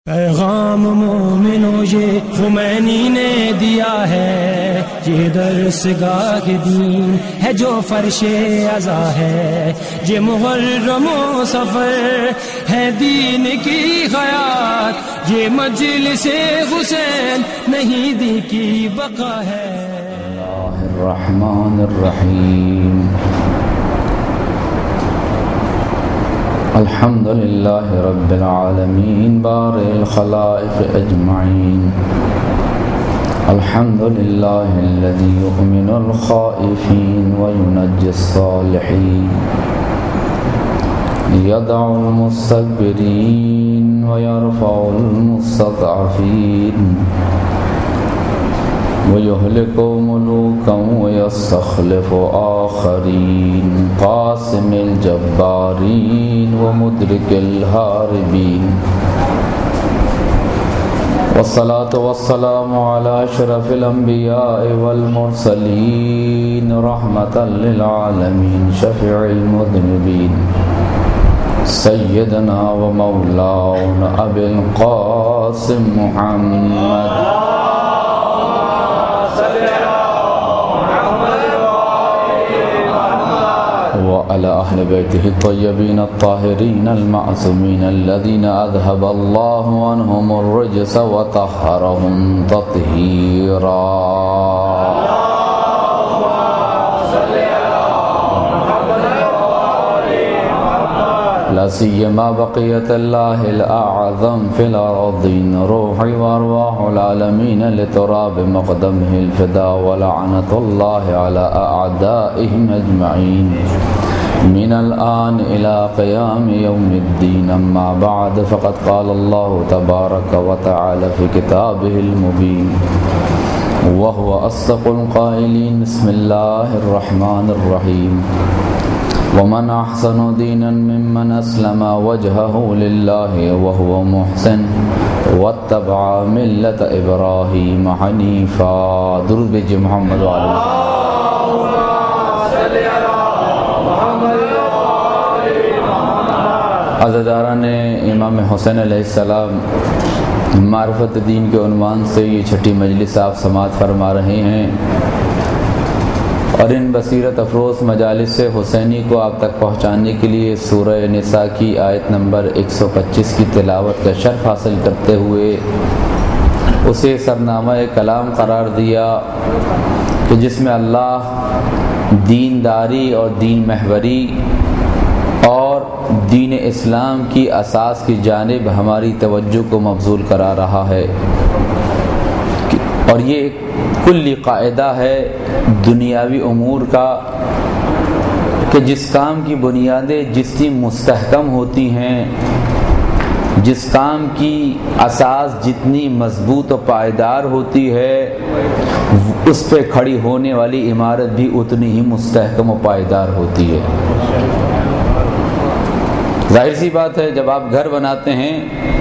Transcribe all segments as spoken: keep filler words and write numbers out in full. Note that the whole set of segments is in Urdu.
پیغام مومنوں یہ خمینی نے دیا ہے، یہ درس گاہ دین ہے جو فرش عزا ہے، یہ محرم و سفر ہے دین کی حیات، یہ مجلس حسین نہیں دی کی بقا ہے۔ اللہ الرحمن الرحیم، الحمد للہ رب العالمین بارئ الخلائق اجمعین، الحمد للہ الذی یؤمن الخائفین وینجی الصالحین، یدع المستكبرین ویرفع المستضعفین، وَيُهْلِكُ مُلُوكًا وَيَسْتَخْلِفُ آخَرِينَ، قاسم الجبارین ومدرک الہاربین، والصلاة والسلام على اشرف الانبیاء والمرسلین، رحمتا للعالمین، شفیع المذنبین، سیدنا و مولانا ابی القاسم محمد وعلى أهل بيته الطيبين الطاهرين المعصومين الذين أذهب الله عنهم الرجس وطهرهم تطهيرا، لا سيما بقية الله الأعظم في الأرضين، روحي وأرواح العالمين لتراب مقدمه الفداء، ولعنة الله على أعدائهم أجمعين من الآن إلى قيام يوم الدين، أما بعد، فقد قال الله تبارك وتعالى في كتابه المبين وهو أصدق القائلين، بسم الله الرحمن الرحيم، ومن أحسن دينا ممن أسلم وجهه لله وهو محسن واتبع ملة إبراهيم حنيفا۔ درود بھیجئے محمد وعلى عزیزاران امام حسین علیہ السلام، معرفت دین کے عنوان سے یہ چھٹی مجلس آپ سماعت فرما رہے ہیں، اور ان بصیرت افروز مجالس سے حسینی کو آپ تک پہنچانے کے لیے سورہ نساء کی آیت نمبر ایک سو پچیس کی تلاوت کا شرف حاصل کرتے ہوئے اسے سرنامہ کلام قرار دیا کہ جس میں اللہ دینداری اور دین محوری اور دین اسلام کی اساس کی جانب ہماری توجہ کو مبذول کرا رہا ہے، اور یہ ایک کلی قاعدہ ہے دنیاوی امور کا کہ جس کام کی بنیادیں جتنی مستحکم ہوتی ہیں، جس کام کی اساس جتنی مضبوط و پائیدار ہوتی ہے، اس پہ کھڑی ہونے والی عمارت بھی اتنی ہی مستحکم و پائیدار ہوتی ہے۔ ظاہر سی بات ہے، جب آپ گھر بناتے ہیں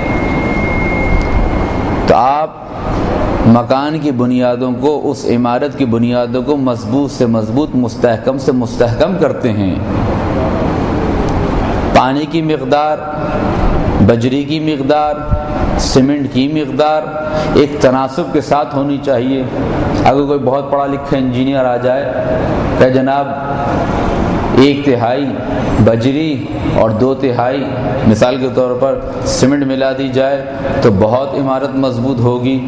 تو آپ مکان کی بنیادوں کو، اس عمارت کی بنیادوں کو مضبوط سے مضبوط، مستحکم سے مستحکم کرتے ہیں۔ پانی کی مقدار، بجری کی مقدار، سیمنٹ کی مقدار ایک تناسب کے ساتھ ہونی چاہیے۔ اگر کوئی بہت پڑھا لکھا انجینئر آ جائے کہ جناب ایک تہائی بجری اور دو تہائی مثال کے طور پر سیمنٹ ملا دی جائے تو بہت عمارت مضبوط ہوگی،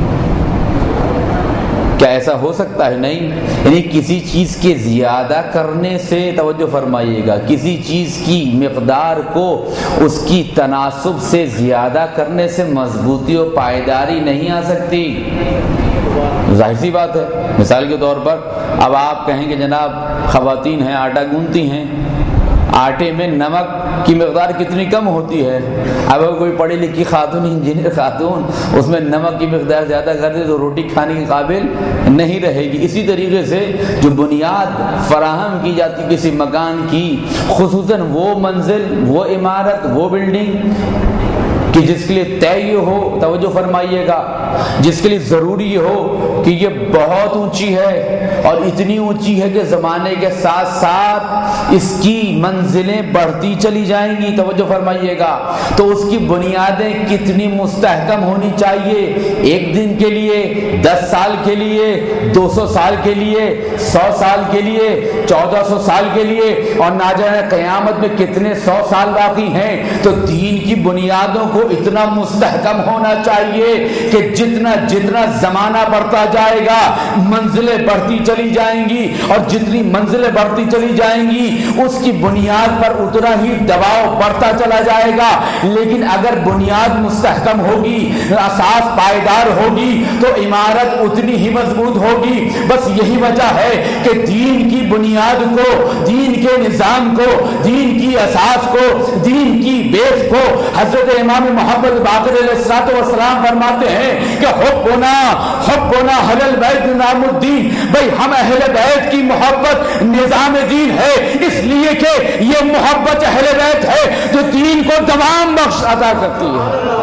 کیا ایسا ہو سکتا ہے؟ نہیں۔ یعنی کسی چیز کے زیادہ کرنے سے، توجہ فرمائیے گا، کسی چیز کی مقدار کو اس کی تناسب سے زیادہ کرنے سے مضبوطی و پائیداری نہیں آ سکتی۔ ظاہر سی بات ہے، مثال کے طور پر اب آپ کہیں کہ جناب خواتین ہیں، آٹا گوندتی ہیں، آٹے میں نمک کی مقدار کتنی کم ہوتی ہے، اب اگر کوئی پڑھی لکھی خاتون، انجینئر خاتون اس میں نمک کی مقدار زیادہ کر دے تو روٹی کھانے کے قابل نہیں رہے گی۔ اسی طریقے سے جو بنیاد فراہم کی جاتی کسی مکان کی، خصوصاً وہ منزل، وہ عمارت، وہ بلڈنگ کہ جس کے لیے طے یہ ہو، توجہ فرمائیے گا، جس کے لیے ضروری یہ ہو کہ یہ بہت اونچی ہے اور اتنی اونچی ہے کہ زمانے کے ساتھ ساتھ اس کی منزلیں بڑھتی چلی جائیں گی، توجہ فرمائیے گا، تو اس کی بنیادیں کتنی مستحکم ہونی چاہیے، ایک دن کے لیے، دس سال کے لیے، دو سو سال کے لیے، سو سال کے لیے، چودہ سو سال کے لیے، اور نہ جانے قیامت میں کتنے سو سال باقی ہیں۔ تو دین کی بنیادوں کو اتنا مستحکم ہونا چاہیے کہ جتنا جتنا زمانہ بڑھتا جائے گا منزلیں بڑھتی چلی جائیں گی، اور جتنی منزلیں بڑھتی چلی جائیں گی اس کی بنیاد پر اتنا ہی دباؤ بڑھتا چلا جائے گا۔ لیکن اگر بنیاد مستحکم ہوگی، اساس پائیدار ہوگی، تو عمارت اتنی ہی مضبوط ہوگی۔ بس یہی وجہ ہے کہ دین کی بنیاد کو، دین کے نظام کو، دین کی اساس کو، دین کی بیس کو حضرت امام محمد باقر علیہ الصلوۃ والسلام فرماتے ہیں کہ حبنا حبنا اہل البیت نظام الدین، بھئی ہم اہل بیت کی محبت نظام دین ہے، اس لیے کہ یہ محبت اہل بیت ہے جو دین کو دوام بخش عطا کرتی ہے۔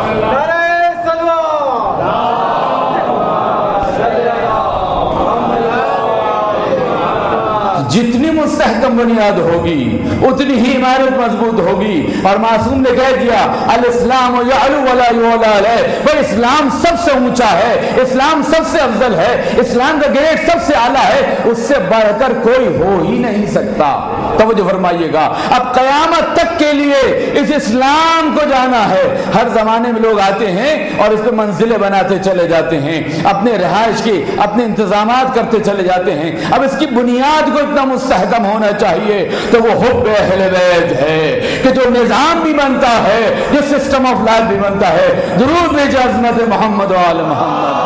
جتنی مستحکم بنیاد ہوگی اتنی ہی عمارت مضبوط ہوگی۔ اور معصوم نے کہہ دیا الاسلام یعلو ولا یعلی علیہ، بھئی اسلام سب سے اونچا ہے، اسلام سب سے افضل ہے، اسلام کا گریڈ سب سے اعلیٰ ہے، اس سے بڑھ کر کوئی ہو ہی نہیں سکتا۔ توجہ فرمائیے گا، اب قیامت تک کے لیے اس اسلام کو جانا ہے۔ ہر زمانے میں لوگ آتے ہیں اور اس پہ منزلیں بناتے چلے جاتے ہیں، اپنے رہائش کی اپنے انتظامات کرتے چلے جاتے ہیں۔ اب اس کی بنیاد کو اتنا مستحکم ہونا چاہیے تو وہ حب اہل بیت ہے کہ جو نظام بھی بنتا ہے، جو سسٹم آف لائف بھی بنتا ہے۔ درود بھیجے عظمت محمد و آل محمد۔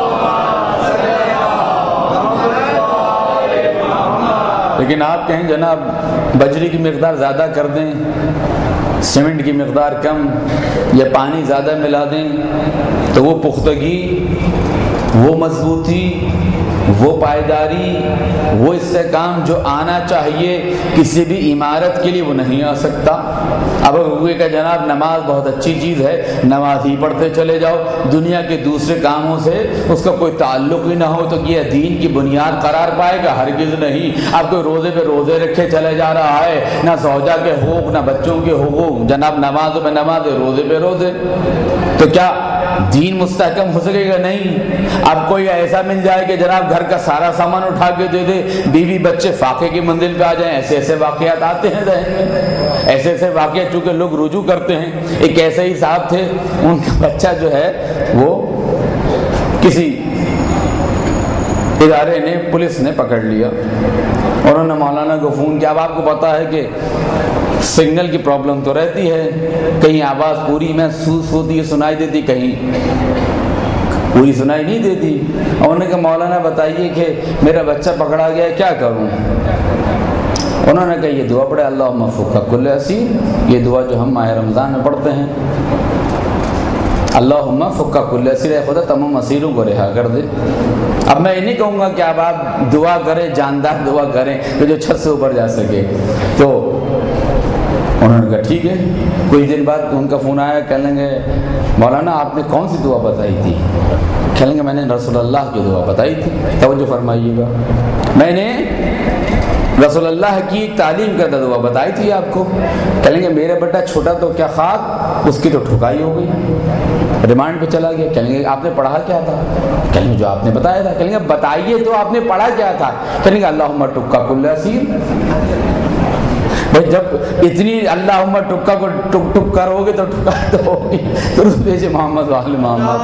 لیکن آپ کہیں جناب بجری کی مقدار زیادہ کر دیں، سیمنٹ کی مقدار کم، یا پانی زیادہ ملا دیں تو وہ پختگی، وہ مضبوطی، وہ پائیداری، وہ استحکام جو آنا چاہیے کسی بھی عمارت کے لیے وہ نہیں آ سکتا۔ اب ہوئے کہ جناب نماز بہت اچھی چیز ہے، نماز ہی پڑھتے چلے جاؤ، دنیا کے دوسرے کاموں سے اس کا کوئی تعلق ہی نہ ہو تو یہ دین کی بنیاد قرار پائے گا؟ ہرگز نہیں۔ اب کوئی روزے پہ روزے رکھے چلے جا رہا ہے، نہ زوجہ کے حقوق نہ بچوں کے حقوق، جناب نمازوں پہ نماز، روزے پہ روزے، تو کیا دین مستحکم ہو سکے گا؟ نہیں۔ اب کوئی ایسا مل جائے کہ جناب گھر کا سارا سامان اٹھا کے دے دے، بیوی بچے فاقے کی منزل پہ آ جائیں، ایسے ایسے واقعات آتے ہیں ذہن میں، ایسے ایسے واقعات چونکہ لوگ رجوع کرتے ہیں۔ ایک ایسے ہی صاحب تھے، ان کا بچہ جو ہے وہ کسی ادارے نے، پولیس نے پکڑ لیا، انہوں نے مولانا کو فون کیا۔ اب آپ کو پتا ہے کہ سگنل کی پرابلم تو رہتی ہے، کہیں آواز پوری محسوس ہوتی ہے، سنائی دیتی، کہیں پوری سنائی نہیں دیتی۔ اور انہوں نے کہا مولانا بتائیے کہ میرا بچہ پکڑا گیا ہے، کیا کروں؟ انہوں نے کہا یہ دعا پڑھے، اللہم فک کل اسیر، یہ دعا جو ہم ماہ رمضان میں پڑھتے ہیں، اللہم فک کل اسیر، اے خدا تمام اسیروں کو رہا کر دے۔ اب میں یہ نہیں کہوں گا کہ اب آپ دعا کریں، جاندار دعا کریں کہ جو چھت سے اوپر جا سکے، تو انہوں نے کہا ٹھیک ہے۔ کچھ دن بعد ان کا فون آیا، کہنے لگے مولانا آپ نے کون سی دعا بتائی تھی؟ کہنے لگے میں نے رسول اللہ کی دعا بتائی تھی۔ توجہ فرمائیے گا، میں نے رسول اللہ کی تعلیم کردہ دعا بتائی تھی آپ کو۔ کہنے لگے میرا بیٹا چھوٹا تو کیا خاک، اس کی تو ٹھکائی ہو گئی، ریمانڈ پہ چلا گیا۔ کہنے لگے آپ نے پڑھا کیا تھا؟ کہنے لگے جو آپ نے بتایا تھا۔ کہنے لگے بتائیے تو آپ نے پڑھا کیا تھا؟ کہنے لگے اللہم ٹکا کل اسیر۔ جب اتنی اللہم ٹکا کو ٹک ٹک کرو گے تو ٹکا تو ہوگی۔ درود بھیجے محمد وآل محمد۔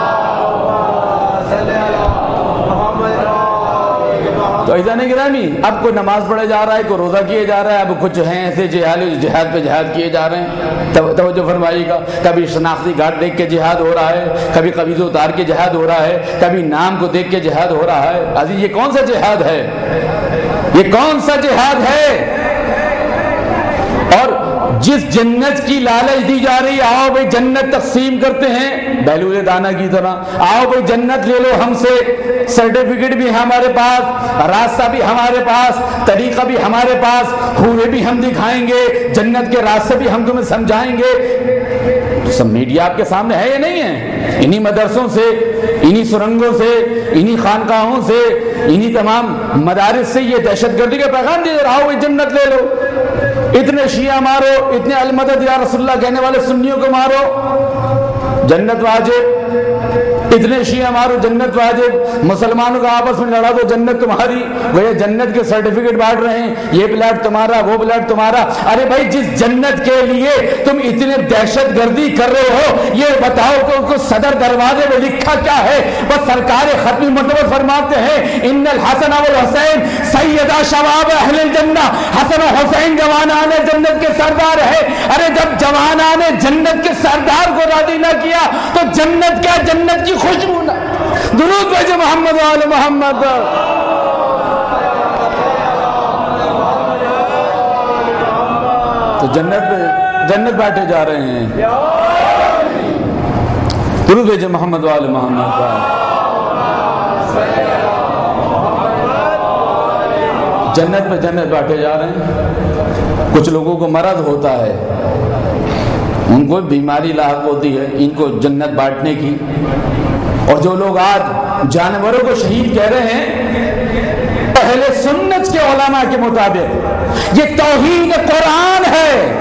تو ایسا نہیں گرامی، اب کوئی نماز پڑھے جا رہا ہے، کوئی روزہ کیے جا رہا ہے، اب کچھ ہیں ایسے جہاد جہاد پہ جہاد کیے جا رہے ہیں۔ توجہ فرمائیے گا، کبھی شناختی گھاٹ دیکھ کے جہاد ہو رہا ہے، کبھی قبیضہ اتار کے جہاد ہو رہا ہے، کبھی نام کو دیکھ کے جہاد ہو رہا ہے۔ عزیز یہ کون سا جہاد ہے؟ یہ کون سا جہاد ہے؟ اور جس جنت کی لالچ دی جا رہی، آؤ بھائی جنت تقسیم کرتے ہیں بیلول دانا کی طرح، آؤ بھائی جنت لے لو ہم سے، سرٹیفکیٹ بھی ہمارے پاس، راستہ بھی ہمارے پاس، طریقہ بھی ہمارے پاس، حوریں بھی ہم دکھائیں گے، جنت کے راستے بھی ہم تمہیں سمجھائیں گے۔ سب میڈیا آپ کے سامنے ہے یا نہیں ہے؟ انہی مدرسوں سے، انہی سرنگوں سے، انہی خانقاہوں سے، انہی تمام مدارس سے یہ دہشت گردی کا پیغام دے رہا ہو، جنت لے لو، اتنے شیعہ مارو، اتنے المدد یا رسول اللہ کہنے والے سنیوں کو مارو، جنت واجب، اتنے شیعہ مارو جنت واجب، مسلمانوں کا آپس میں لڑا دو جنت تمہاری، وہ یہ جنت کے سرٹیفکیٹ بانٹ رہے ہیں، یہ پلاٹ تمہارا، وہ پلاٹ تمہارا۔ ارے بھائی جس جنت کے لیے تم اتنے دہشت گردی کر رہے ہو، یہ بتاؤ کہ صدر دروازے میں لکھا کیا ہے؟ بس سرکار ختمی مرتبہ فرماتے ہیں ان الحسن والحسین سیدا شباب اہل الجنہ، حسن و حسین جوانان جنت کے سردار ہے۔ ارے جب جوانان جنت کے سردار کو راضی نہ کیا تو جنت کیا، جنت کی خوشبو نہ۔ درود بھیجو محمد و آل محمد۔ تو جنت جنت بانٹے جا رہے ہیں، درود بھیجو محمد و آل محمد۔ جنت پہ جنت بانٹے جا رہے ہیں۔ کچھ لوگوں کو مرض ہوتا ہے، ان کو بیماری لاحق ہوتی ہے ان کو جنت بانٹنے کی، اور جو لوگ آج جانوروں کو شہید کہہ رہے ہیں، اہل سنت کے علماء کے مطابق یہ توہین قرآن ہے۔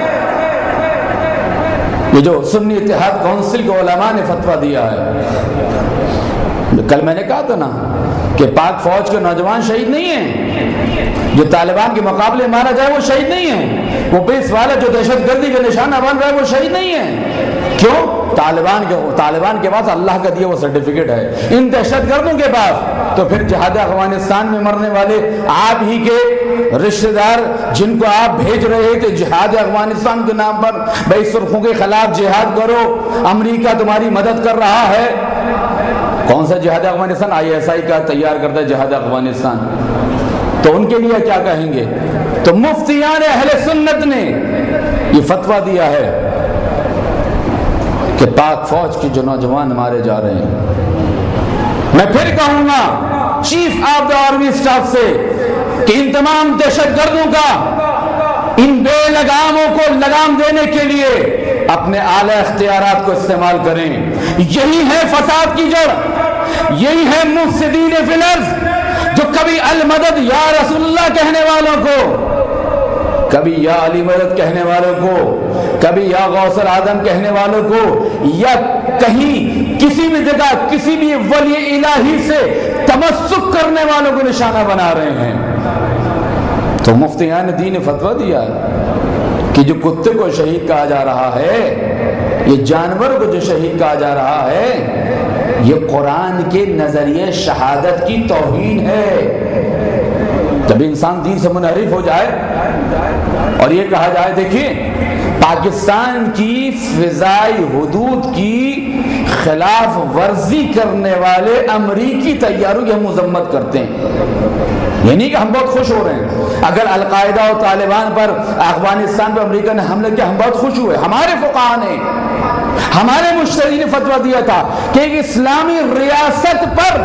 یہ جو سنی اتحاد کونسل کے علماء نے فتویٰ دیا ہے، کل میں نے کہا تھا نا کہ پاک فوج کے نوجوان شہید نہیں ہیں، جو طالبان کے مقابلے مارا جائے وہ شہید نہیں ہیں، وہ پولیس والا جو دہشت گردی کا نشانہ بن رہا ہے وہ شہید نہیں ہے۔ کیوں؟ طالبان کے طالبان کے پاس اللہ کا دیا وہ سرٹیفکیٹ ہے، ان دہشت گردوں کے پاس تو پھر جہاد افغانستان میں مرنے والے آپ ہی کے رشتہ دار جن کو آپ بھیج رہے تھے جہاد افغانستان کے نام پر، بھائی سرخوں کے خلاف جہاد کرو، امریکہ تمہاری مدد کر رہا ہے۔ کون سا جہاد افغانستان؟ آئی ایس آئی کا تیار کرتا ہے جہاد افغانستان، تو ان کے لیے کیا کہیں گے؟ تو مفتیان اہل سنت نے یہ فتویٰ دیا ہے کہ پاک فوج کے جو نوجوان مارے جا رہے ہیں، میں پھر کہوں گا chief of the army staff سے کہ ان تمام دہشت گردوں کا، ان بے لگاموں کو لگام دینے کے لیے اپنے اعلی اختیارات کو استعمال کریں۔ یہی ہے فساد کی جڑ، یہی ہے مفسدین فی الارض، جو کبھی المدد یا رسول اللہ کہنے والوں کو، کبھی یا علی مدد کہنے والوں کو، کبھی یا غوث العظم کہنے والوں کو، یا کہیں کسی بھی جگہ کسی بھی ولی الہی سے تمسک کرنے والوں کو نشانہ بنا رہے ہیں۔ تو مفتیان دین نے فتویٰ دیا ہے کہ جو کتے کو شہید کہا جا رہا ہے، یہ جانور کو جو شہید کہا جا رہا ہے، یہ قرآن کے نظریے شہادت کی توہین ہے۔ جب انسان دین سے منحرف ہو جائے اور یہ کہا جائے دیکھیں پاکستان کی فضائی حدود کی خلاف ورزی کرنے والے امریکی طیاروں کی ہم مذمت کرتے ہیں، یہ نہیں کہ ہم بہت خوش ہو رہے ہیں۔ اگر القاعدہ اور طالبان پر افغانستان پر امریکہ نے حملہ کیا ہم بہت خوش ہوئے، ہمارے فقہاء نے، ہمارے مجتہدین نے فتویٰ دیا تھا کہ ایک اسلامی ریاست پر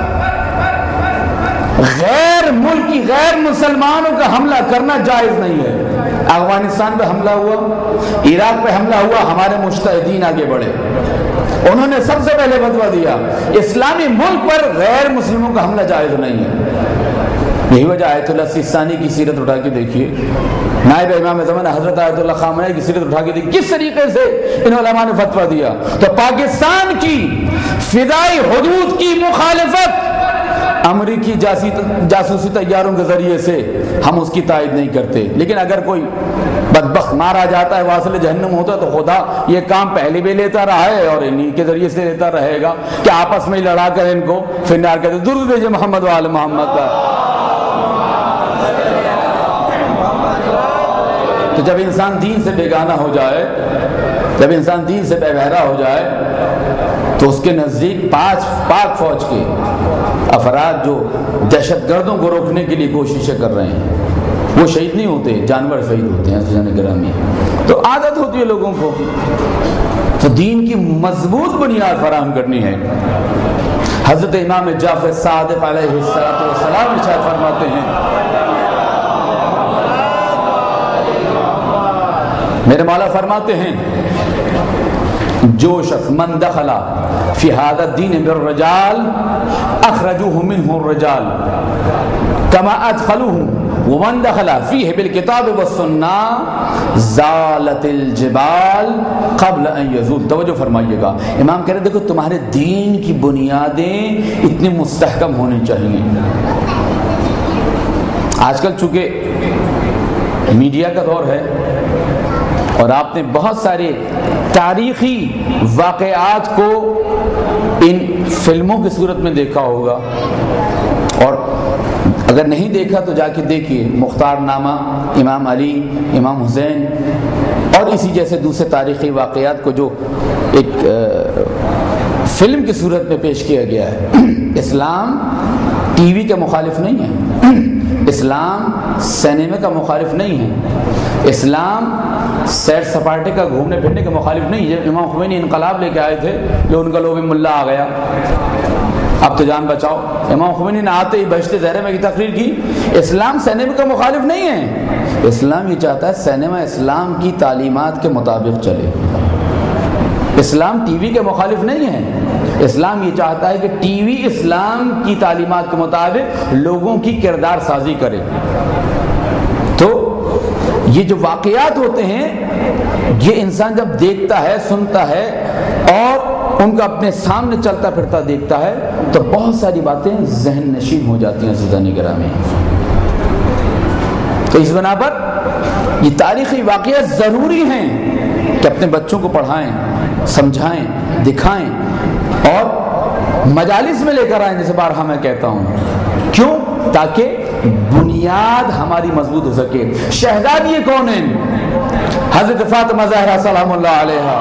غیر ملکی غیر مسلمانوں کا حملہ کرنا جائز نہیں ہے۔ افغانستان پہ حملہ ہوا، عراق پہ حملہ ہوا، ہمارے مجتہدین آگے بڑھے، انہوں نے سب سے پہلے فتویٰ دیا اسلامی ملک پر غیر مسلموں کا حملہ جائز نہیں ہے۔ یہی وجہ آیت اللہ سیستانی کی سیرت اٹھا کے دیکھیے، نائب امام زمانہ حضرت آیت اللہ خامنہ کی سیرت اٹھا کے دیکھیے کس طریقے سے ان علماء نے فتویٰ دیا۔ تو پاکستان کی فضائی حدود کی مخالفت امریکی جاسوسی طیاروں کے ذریعے سے ہم اس کی تائید نہیں کرتے، لیکن اگر کوئی بدبخت مارا جاتا ہے واصل جہنم ہوتا ہے تو خدا یہ کام پہلے بھی لیتا رہا ہے اور انہی کے ذریعے سے لیتا رہے گا کہ آپس میں لڑا کر ان کو پھر نار کہتے ہیں۔ درود بھیجئے محمد و آل محمد کا۔ تو جب انسان دین سے بیگانہ ہو جائے، جب انسان دین سے بے بہرا ہو جائے تو اس کے نزدیک پانچ پاک فوج کے افراد جو دہشت گردوں کو روکنے کے لیے کوششیں کر رہے ہیں وہ شہید نہیں ہوتے، جانور شہید ہوتے ہیں عزیزان گرامی۔ تو عادت ہوتی ہے لوگوں کو، تو دین کی مضبوط بنیاد فراہم کرنی ہے۔ حضرت امام جعفر صادق علیہ السلام ارشاد فرماتے ہیں، میرے مولا فرماتے ہیں جو شخص من دخل فی ھذا الدین بالرجال اخرجوہ منہ الرجال کما ادخلوہ ومن دخل فیہ بالکتاب والسنہ زالت الجبال قبل ان یزول. توجہ فرمائیے گا. امام کہہ رہے دیکھو تمہارے دین کی بنیادیں اتنی مستحکم ہونی چاہیے. آج کل چونکہ میڈیا کا دور ہے اور آپ نے بہت سارے تاریخی واقعات کو ان فلموں کی صورت میں دیکھا ہوگا، اور اگر نہیں دیکھا تو جا کے دیکھیے مختار نامہ، امام علی، امام حسین اور اسی جیسے دوسرے تاریخی واقعات کو جو ایک فلم کی صورت میں پیش کیا گیا ہے. اسلام ٹی وی کے مخالف نہیں ہے، اسلام سینما کا مخالف نہیں ہے، اسلام سیر سپاٹے کا گھومنے پھرنے کا مخالف نہیں ہے. جب امام خمینی انقلاب لے کے آئے تھے جو ان کا لوگ ملا آ گیا اب تو جان بچاؤ، امام خمینی نے آتے ہی بہشت زہرا میں کی تقریر کی. اسلام سینما کا مخالف نہیں ہے، اسلام یہ چاہتا ہے سینما اسلام کی تعلیمات کے مطابق چلے. اسلام ٹی وی کے مخالف نہیں ہے، اسلام یہ چاہتا ہے کہ ٹی وی اسلام کی تعلیمات کے مطابق لوگوں کی کردار سازی کرے. تو یہ جو واقعات ہوتے ہیں یہ انسان جب دیکھتا ہے، سنتا ہے اور ان کا اپنے سامنے چلتا پھرتا دیکھتا ہے تو بہت ساری باتیں ذہن نشین ہو جاتی ہیں عزیزان گرامی. تو اس بنا پر یہ تاریخی واقعات ضروری ہیں کہ اپنے بچوں کو پڑھائیں، سمجھائیں، دکھائیں اور مجالس میں لے کر آئیں، جیسے بارہا میں کہتا ہوں. کیوں؟ تاکہ بنیاد ہماری مضبوط ہو سکے. شہزادی کون ہیں؟ حضرت فاطمہ زہرا سلام اللہ علیہا.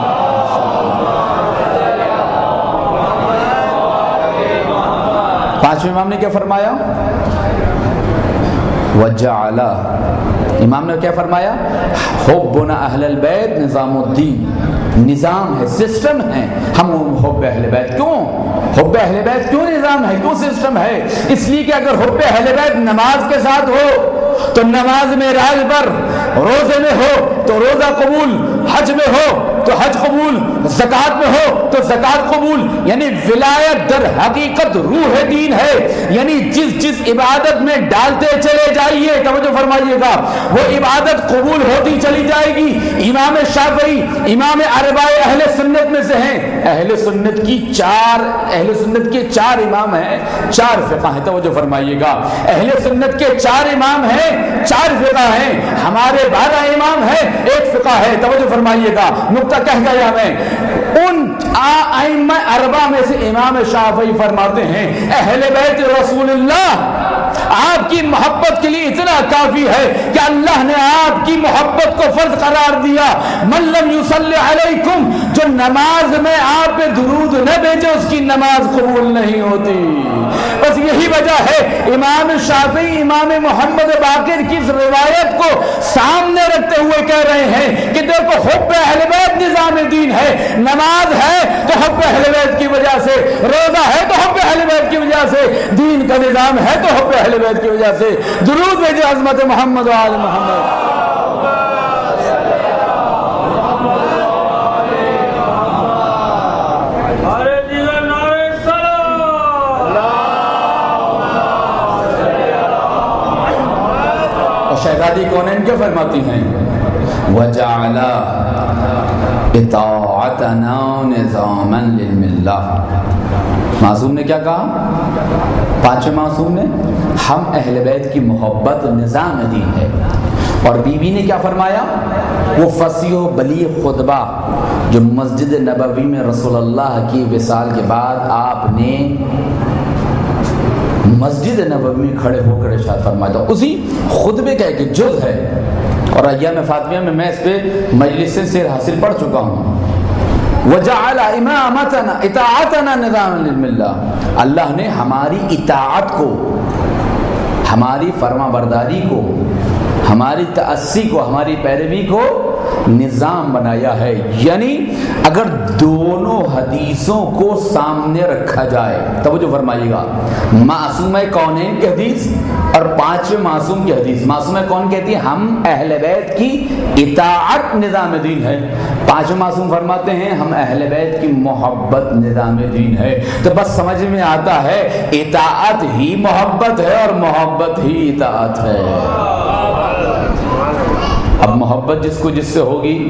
پانچویں امام نے کیا فرمایا؟ وجعل، امام نے کیا فرمایا؟ حبنا اہل البیت نظام الدین، نظام ہے، سسٹم ہے. ہم حب اہل بیت. کیوں حب اہل بیت؟ کیوں نظام ہے، کیوں سسٹم ہے؟ اس لیے کہ اگر حب اہل بیت نماز کے ساتھ ہو تو نماز میں راج پر، روزے میں ہو تو روزہ قبول، حج میں ہو تو حج قبول، زکات میں ہو تو زکات قبول. یعنی ولایت در حقیقت روح دین ہے. یعنی جس جس عبادت میں ڈالتے چلے جائیے، توجہ فرمائیے گا، وہ عبادت قبول ہوتی چلی جائے گی. امام شافعی امام اربعہ اہل سنت میں سے ہیں. اہل سنت کی چار اہل سنت کے چار امام ہیں، چار فقہ ہیں. توجہ فرمائیے گا، اہل سنت کے چار امام ہیں، چار فقہ ہیں. ہمارے بارہ امام ہیں، ایک فقہ ہے. توجہ فرمائیے گا، نقطہ کہہ گیا میں. ان ائمہ اربعہ میں سے امام شافعی فرماتے ہیں اہل بیت رسول اللہ آپ کی محبت کے لیے اتنا کافی ہے کہ اللہ نے آپ کی محبت کو فرض قرار دیا. من لم یصلی علیکم، جو نماز میں آپ پہ درود نہ بھیجے اس کی نماز قبول نہیں ہوتی. بس یہی وجہ ہے امام شافعی امام محمد باقر کی اس روایت کو سامنے رکھتے ہوئے کہہ رہے ہیں کہ دیکھو حب اہل بیت نظام دین ہے. نماز ہے تو حب اہل بیت کی وجہ سے، روزہ ہے تو حب اہل بیت کی وجہ سے، دین کا نظام ہے تو حب اہل بیت کی وجہ سے. درود بھیجے عظمت محمد و آل محمد. شہزادی کونین کیا فرماتی ہیں؟ وَجَعَلَ اطاعتنا نظاما للملہ. معصوم نے کیا کہا؟ پانچویں معصوم نے ہم اہل بیت کی محبت نظام دین ہے. اور بی بی نے کیا فرمایا؟ وہ فصیح و بلیغ خطبہ جو مسجد نبوی میں رسول اللہ کی وصال کے بعد آپ نے مسجد نبوی میں کھڑے ہو کر ارشاد فرمایا تھا، اسی خطبے کا ایک جز ہے. اور ایام فاطمیہ میں میں اس پہ مجلس سے سیر حاصل پڑھ چکا ہوں. وَجَعَلَ إِمَامَتَنَا اِطَاعَتَنَا نِظَامًا لِلْمِلَّةِ، اللہ نے ہماری اطاعت کو، ہماری فرما برداری کو، ہماری تأسی کو، ہماری پیروی کو نظام بنایا ہے. یعنی اگر دونوں حدیثوں کو سامنے رکھا جائے، توجہ فرمائیے گا، معصومہ کونین کی حدیث اور پانچویں معصوم کی حدیث. معصومہ کون کہتی ہے ہم اہل بیت کی اطاعت نظام دین ہے، پانچ معصوم فرماتے ہیں ہم اہل بیت کی محبت نظام دین ہے. تو بس سمجھ میں آتا ہے اطاعت ہی محبت ہے اور محبت ہی اطاعت ہے. اب محبت جس کو جس سے ہوگی،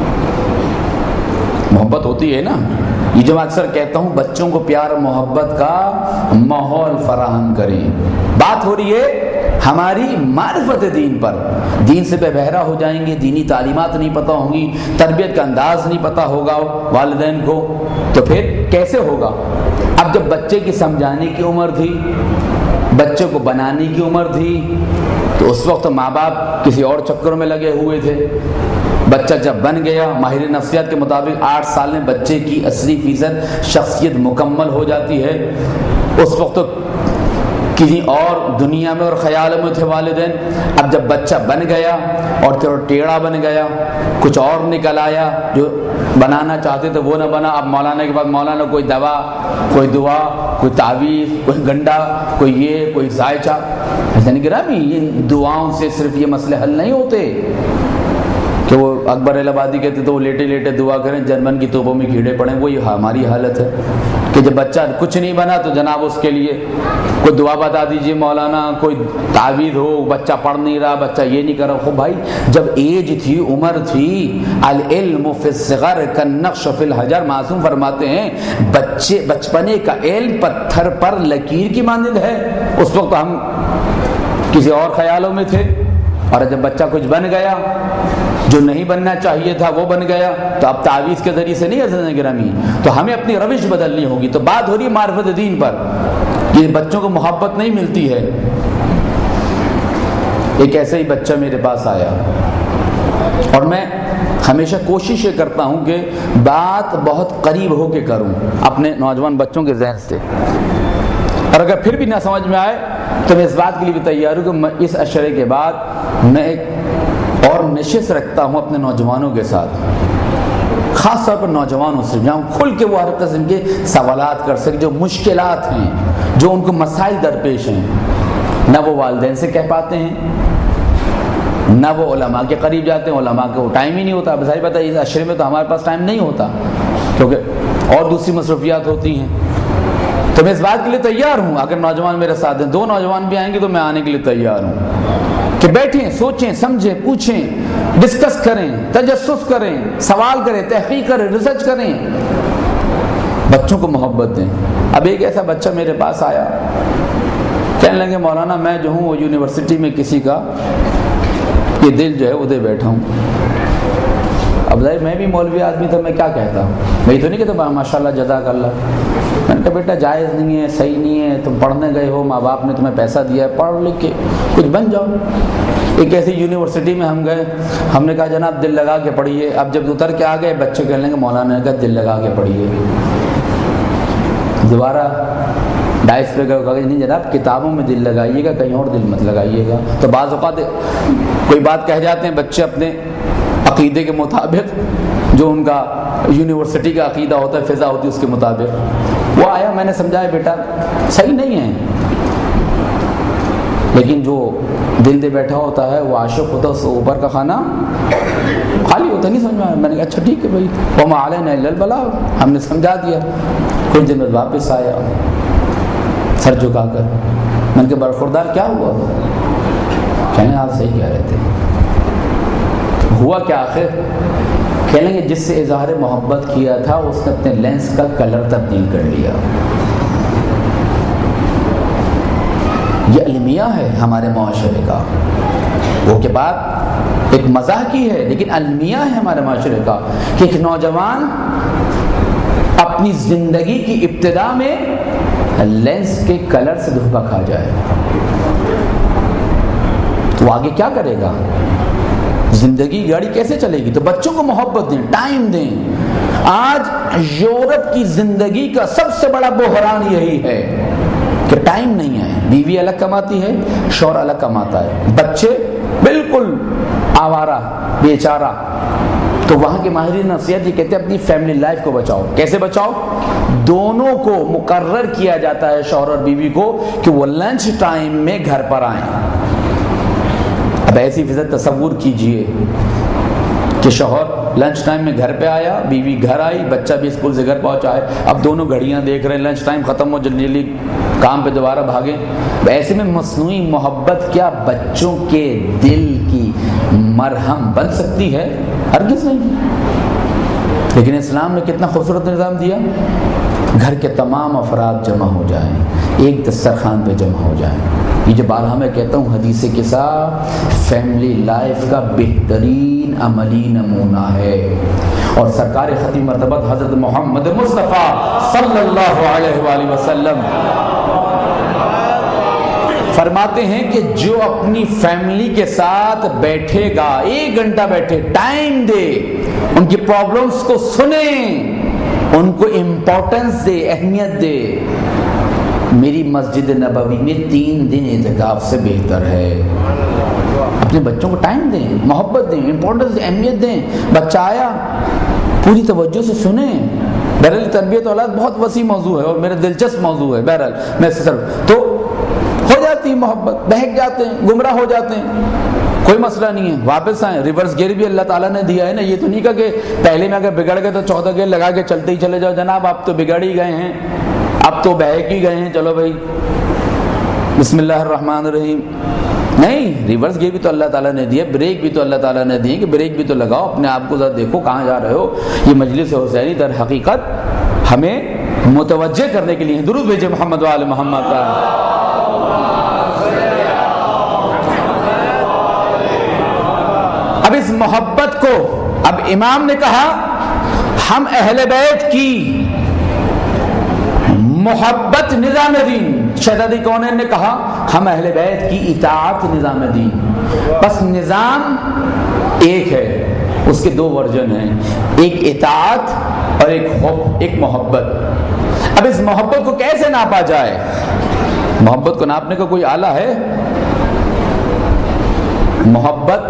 محبت ہوتی ہے نا. یہ جو میں اکثر کہتا ہوں بچوں کو پیار و محبت کا ماحول فراہم کریں. بات ہو رہی ہے ہماری معرفت دین پر. دین سے بے بہرا ہو جائیں گے، دینی تعلیمات نہیں پتہ ہوں گی، تربیت کا انداز نہیں پتہ ہوگا والدین کو، تو پھر کیسے ہوگا؟ اب جب بچے کی سمجھانے کی عمر تھی، بچے کو بنانے کی عمر تھی، تو اس وقت ماں باپ کسی اور چکروں میں لگے ہوئے تھے. بچہ جب بن گیا، ماہر نفسیات کے مطابق آٹھ سال میں بچے کی اسی فیصد شخصیت مکمل ہو جاتی ہے. اس وقت تو کسی اور دنیا میں اور خیال میں تھے والدین. اب جب بچہ بن گیا اور چلو ٹیڑھا بن گیا، کچھ اور نکل آیا، جو بنانا چاہتے تھے وہ نہ بنا. اب مولانا کے بعد مولانا کوئی دوا، کوئی دعا، کوئی تعویذ، کوئی گنڈا، کوئی یہ، کوئی ذائچہ. یعنی گرامی یہ دعاؤں سے صرف یہ مسئلے حل نہیں ہوتے کہ وہ اکبر الہ آبادی کہتے تو وہ لیٹے لیٹے دعا کریں جرمن کی توپوں میں کیڑے پڑیں. وہی ہماری حالت ہے کہ جب بچہ کچھ نہیں بنا تو جناب اس کے لیے کوئی دعا بتا دیجئے مولانا، کوئی تعویذ ہو، بچہ پڑھ نہیں رہا، بچہ یہ نہیں کر رہا. خب بھائی جب ایج تھی، عمر تھی، العلم فی الصغر کالنقش فی الحجر، معصوم فرماتے ہیں بچے بچپنے کا علم پتھر پر لکیر کی مانند ہے. اس وقت ہم کسی اور خیالوں میں تھے، اور جب بچہ کچھ بن گیا، جو نہیں بننا چاہیے تھا وہ بن گیا، تو اب تعویذ کے ذریعے سے نہیں عزیزان گرامی. تو ہمیں اپنی روش بدلنی ہوگی. تو بات ہو رہی ہے معرفت دین پر، کہ بچوں کو محبت نہیں ملتی ہے. ایک ایسا ہی بچہ میرے پاس آیا، اور میں ہمیشہ کوشش یہ کرتا ہوں کہ بات بہت قریب ہو کے کروں اپنے نوجوان بچوں کے ذہن سے، اور اگر پھر بھی نہ سمجھ میں آئے تو میں اس بات کے لیے بھی تیار ہوں کہ میں اس اشرے کے بعد میں ایک اور نشست رکھتا ہوں اپنے نوجوانوں کے ساتھ، خاص طور پر نوجوانوں سے، جہاں کھل کے وہ ہر قسم کے سوالات کر سکیں، جو مشکلات ہیں، جو ان کو مسائل درپیش ہیں. نہ وہ والدین سے کہہ پاتے ہیں، نہ وہ علماء کے قریب جاتے ہیں، علماء کو ٹائم ہی نہیں ہوتا. بظاہر بات ہے اس اشرے میں تو ہمارے پاس ٹائم نہیں ہوتا کیونکہ اور دوسری مصروفیات ہوتی ہیں. تو میں اس بات کے لیے تیار ہوں اگر نوجوان میرے ساتھ ہیں. دو نوجوان بھی آئیں گے تو میں آنے کے لیے تیار ہوں کہ بیٹھیں، سوچیں، سمجھیں، پوچھیں، ڈسکس کریں، تجسس کریں، سوال کریں، تحقیق کریں، ریسرچ کریں، بچوں کو محبت دیں. اب ایک ایسا بچہ میرے پاس آیا، کہنے لگے مولانا میں جو ہوں وہ یونیورسٹی میں کسی کا یہ دل جو ہے ادھر بیٹھا ہوں. اب ظاہر میں بھی مولوی آدمی تھا، میں کیا کہتا ہوں، میں تو نہیں کہتا ماشاء اللہ جزاک اللہ. میں نے کہا بیٹا جائز نہیں ہے، صحیح نہیں ہے، تم پڑھنے گئے ہو، ماں باپ نے تمہیں پیسہ دیا ہے، پڑھ لکھ کے کچھ بن جاؤ. ایک ایسی یونیورسٹی میں ہم گئے، ہم نے کہا جناب دل لگا کے پڑھیے. اب جب اتر کے آ گئے بچے کہنے لگے مولانا نے کہا دل لگا کے پڑھیے. دوبارہ ڈائس پہ گئے، نہیں جناب کتابوں میں دل لگائیے گا، کہیں اور دل مت لگائیے گا. تو بعض اوقات کوئی بات کہہ جاتے ہیں بچے اپنے عقیدے کے مطابق، جو ان کا یونیورسٹی کا عقیدہ ہوتا ہے، فضا ہوتی ہے اس کے مطابق. وہ آیا، میں نے سمجھایا بیٹا صحیح نہیں ہے، لیکن جو دل دے بیٹھا ہوتا ہے وہ عاشق ہوتا ہے، اس کو اوپر کا کھانا خالی ہوتا نہیں. سمجھ میں میں نے کہا اچھا ٹھیک ہے بھائی، وما علینا الا البلاغ، ہم نے سمجھا دیا. کچھ دن بعد واپس آیا سر جھکا کر. میں نے کہا برخوردار کیا ہوا؟ کہنے آپ صحیح کہہ رہے تھے. ہوا کیا آخر؟ کہنے لگے جس سے اظہار محبت کیا تھا اس نے اپنے لینس کا کلر تبدیل کر لیا. یہ المیہ ہے ہمارے معاشرے کا. وہ کے بعد ایک مزاح کی ہے لیکن المیہ ہے ہمارے معاشرے کا کہ ایک نوجوان اپنی زندگی کی ابتدا میں لینس کے کلر سے دھوکا کھا جائے تو آگے کیا کرے گا؟ زندگی گاڑی کیسے چلے گی؟ تو بچوں کو محبت دیں، ٹائم دیں. آج یورپ کی زندگی کا سب سے بڑا بحران یہی ہے کہ ٹائم نہیں ہے. بیوی الگ کماتی ہے، شوہر الگ کماتا ہے، بچے بالکل آوارہ بیچارہ. تو وہاں کے ماہرین نفسیات یہ کہتے ہیں اپنی فیملی لائف کو بچاؤ. کیسے بچاؤ؟ دونوں کو مقرر کیا جاتا ہے شوہر اور بیوی کو کہ وہ لنچ ٹائم میں گھر پر آئیں. اب ایسی فضا تصور کیجئے کہ شوہر لنچ ٹائم میں گھر پہ آیا، بیوی گھر آئی، بچہ بھی اسکول سے گھر پہنچا ہے، اب دونوں گھڑیاں دیکھ رہے ہیں، لنچ ٹائم ختم ہو، جلدی جلدی کام پہ دوبارہ بھاگیں۔ ایسے میں مصنوعی محبت کیا بچوں کے دل کی مرہم بن سکتی ہے؟ ہرگز نہیں۔ لیکن اسلام نے کتنا خوبصورت نظام دیا، گھر کے تمام افراد جمع ہو جائیں، ایک دسترخوان پہ جمع ہو جائیں۔ یہ جو بارہا میں کہتا ہوں حدیث کے ساتھ فیملی لائف کا بہترین عملی نمونہ ہے، اور سرکار ختم مرتبت حضرت محمد مصطفیٰ صلی اللہ علیہ وآلہ وسلم فرماتے ہیں کہ جو اپنی فیملی کے ساتھ بیٹھے گا، ایک گھنٹہ بیٹھے، ٹائم دے، ان کی پرابلمز کو سنیں، ان کو امپورٹنس دے، اہمیت دے، میری مسجد نبوی میں تین دن اعتکاف سے بہتر ہے۔ اپنے بچوں کو ٹائم دیں، محبت دیں، امپورٹنس دیں، اہمیت دیں۔ بچہ آیا، پوری توجہ سے سنیں۔ بہرحال تربیت اولاد بہت وسیع موضوع ہے اور میرا دلچسپ موضوع ہے، بہرحال میں صرف تو ہو جاتی ہے محبت، بہک جاتے ہیں، گمراہ ہو جاتے ہیں، کوئی مسئلہ نہیں ہے، واپس آئیں۔ ریورس گیئر بھی اللہ تعالیٰ نے دیا ہے نا، یہ تو نہیں کہا کہ پہلے میں اگر بگڑ گئے تو چوتھا گیئر لگا کے چلتے ہی چلے جاؤ، جناب آپ تو بگڑ ہی گئے ہیں، اب تو بہک ہی گئے ہیں، چلو بھائی بسم اللہ الرحمن الرحیم۔ نہیں، ریورس گیئر بھی تو اللہ تعالیٰ نے دیا، بریک بھی تو اللہ تعالیٰ نے دی کہ بریک بھی تو لگاؤ، اپنے آپ کو ذرا دیکھو کہاں جا رہے ہو۔ یہ مجلس حسینی در حقیقت ہمیں متوجہ کرنے کے لیے درود بھیجے محمد و آل محمد کا۔ اب اس محبت کو، اب امام نے کہا ہم اہل بیت کی محبت نظام دین، شہزادی کونین نے کہا ہم اہل بیت کی اطاعت نظام دین۔ بس نظام ایک ہے، اس کے دو ورژن ہیں، ایک اطاعت اور ایک حب، ایک محبت۔ اب اس محبت کو کیسے ناپا جائے؟ محبت کو ناپنے کا کوئی آلہ ہے؟ محبت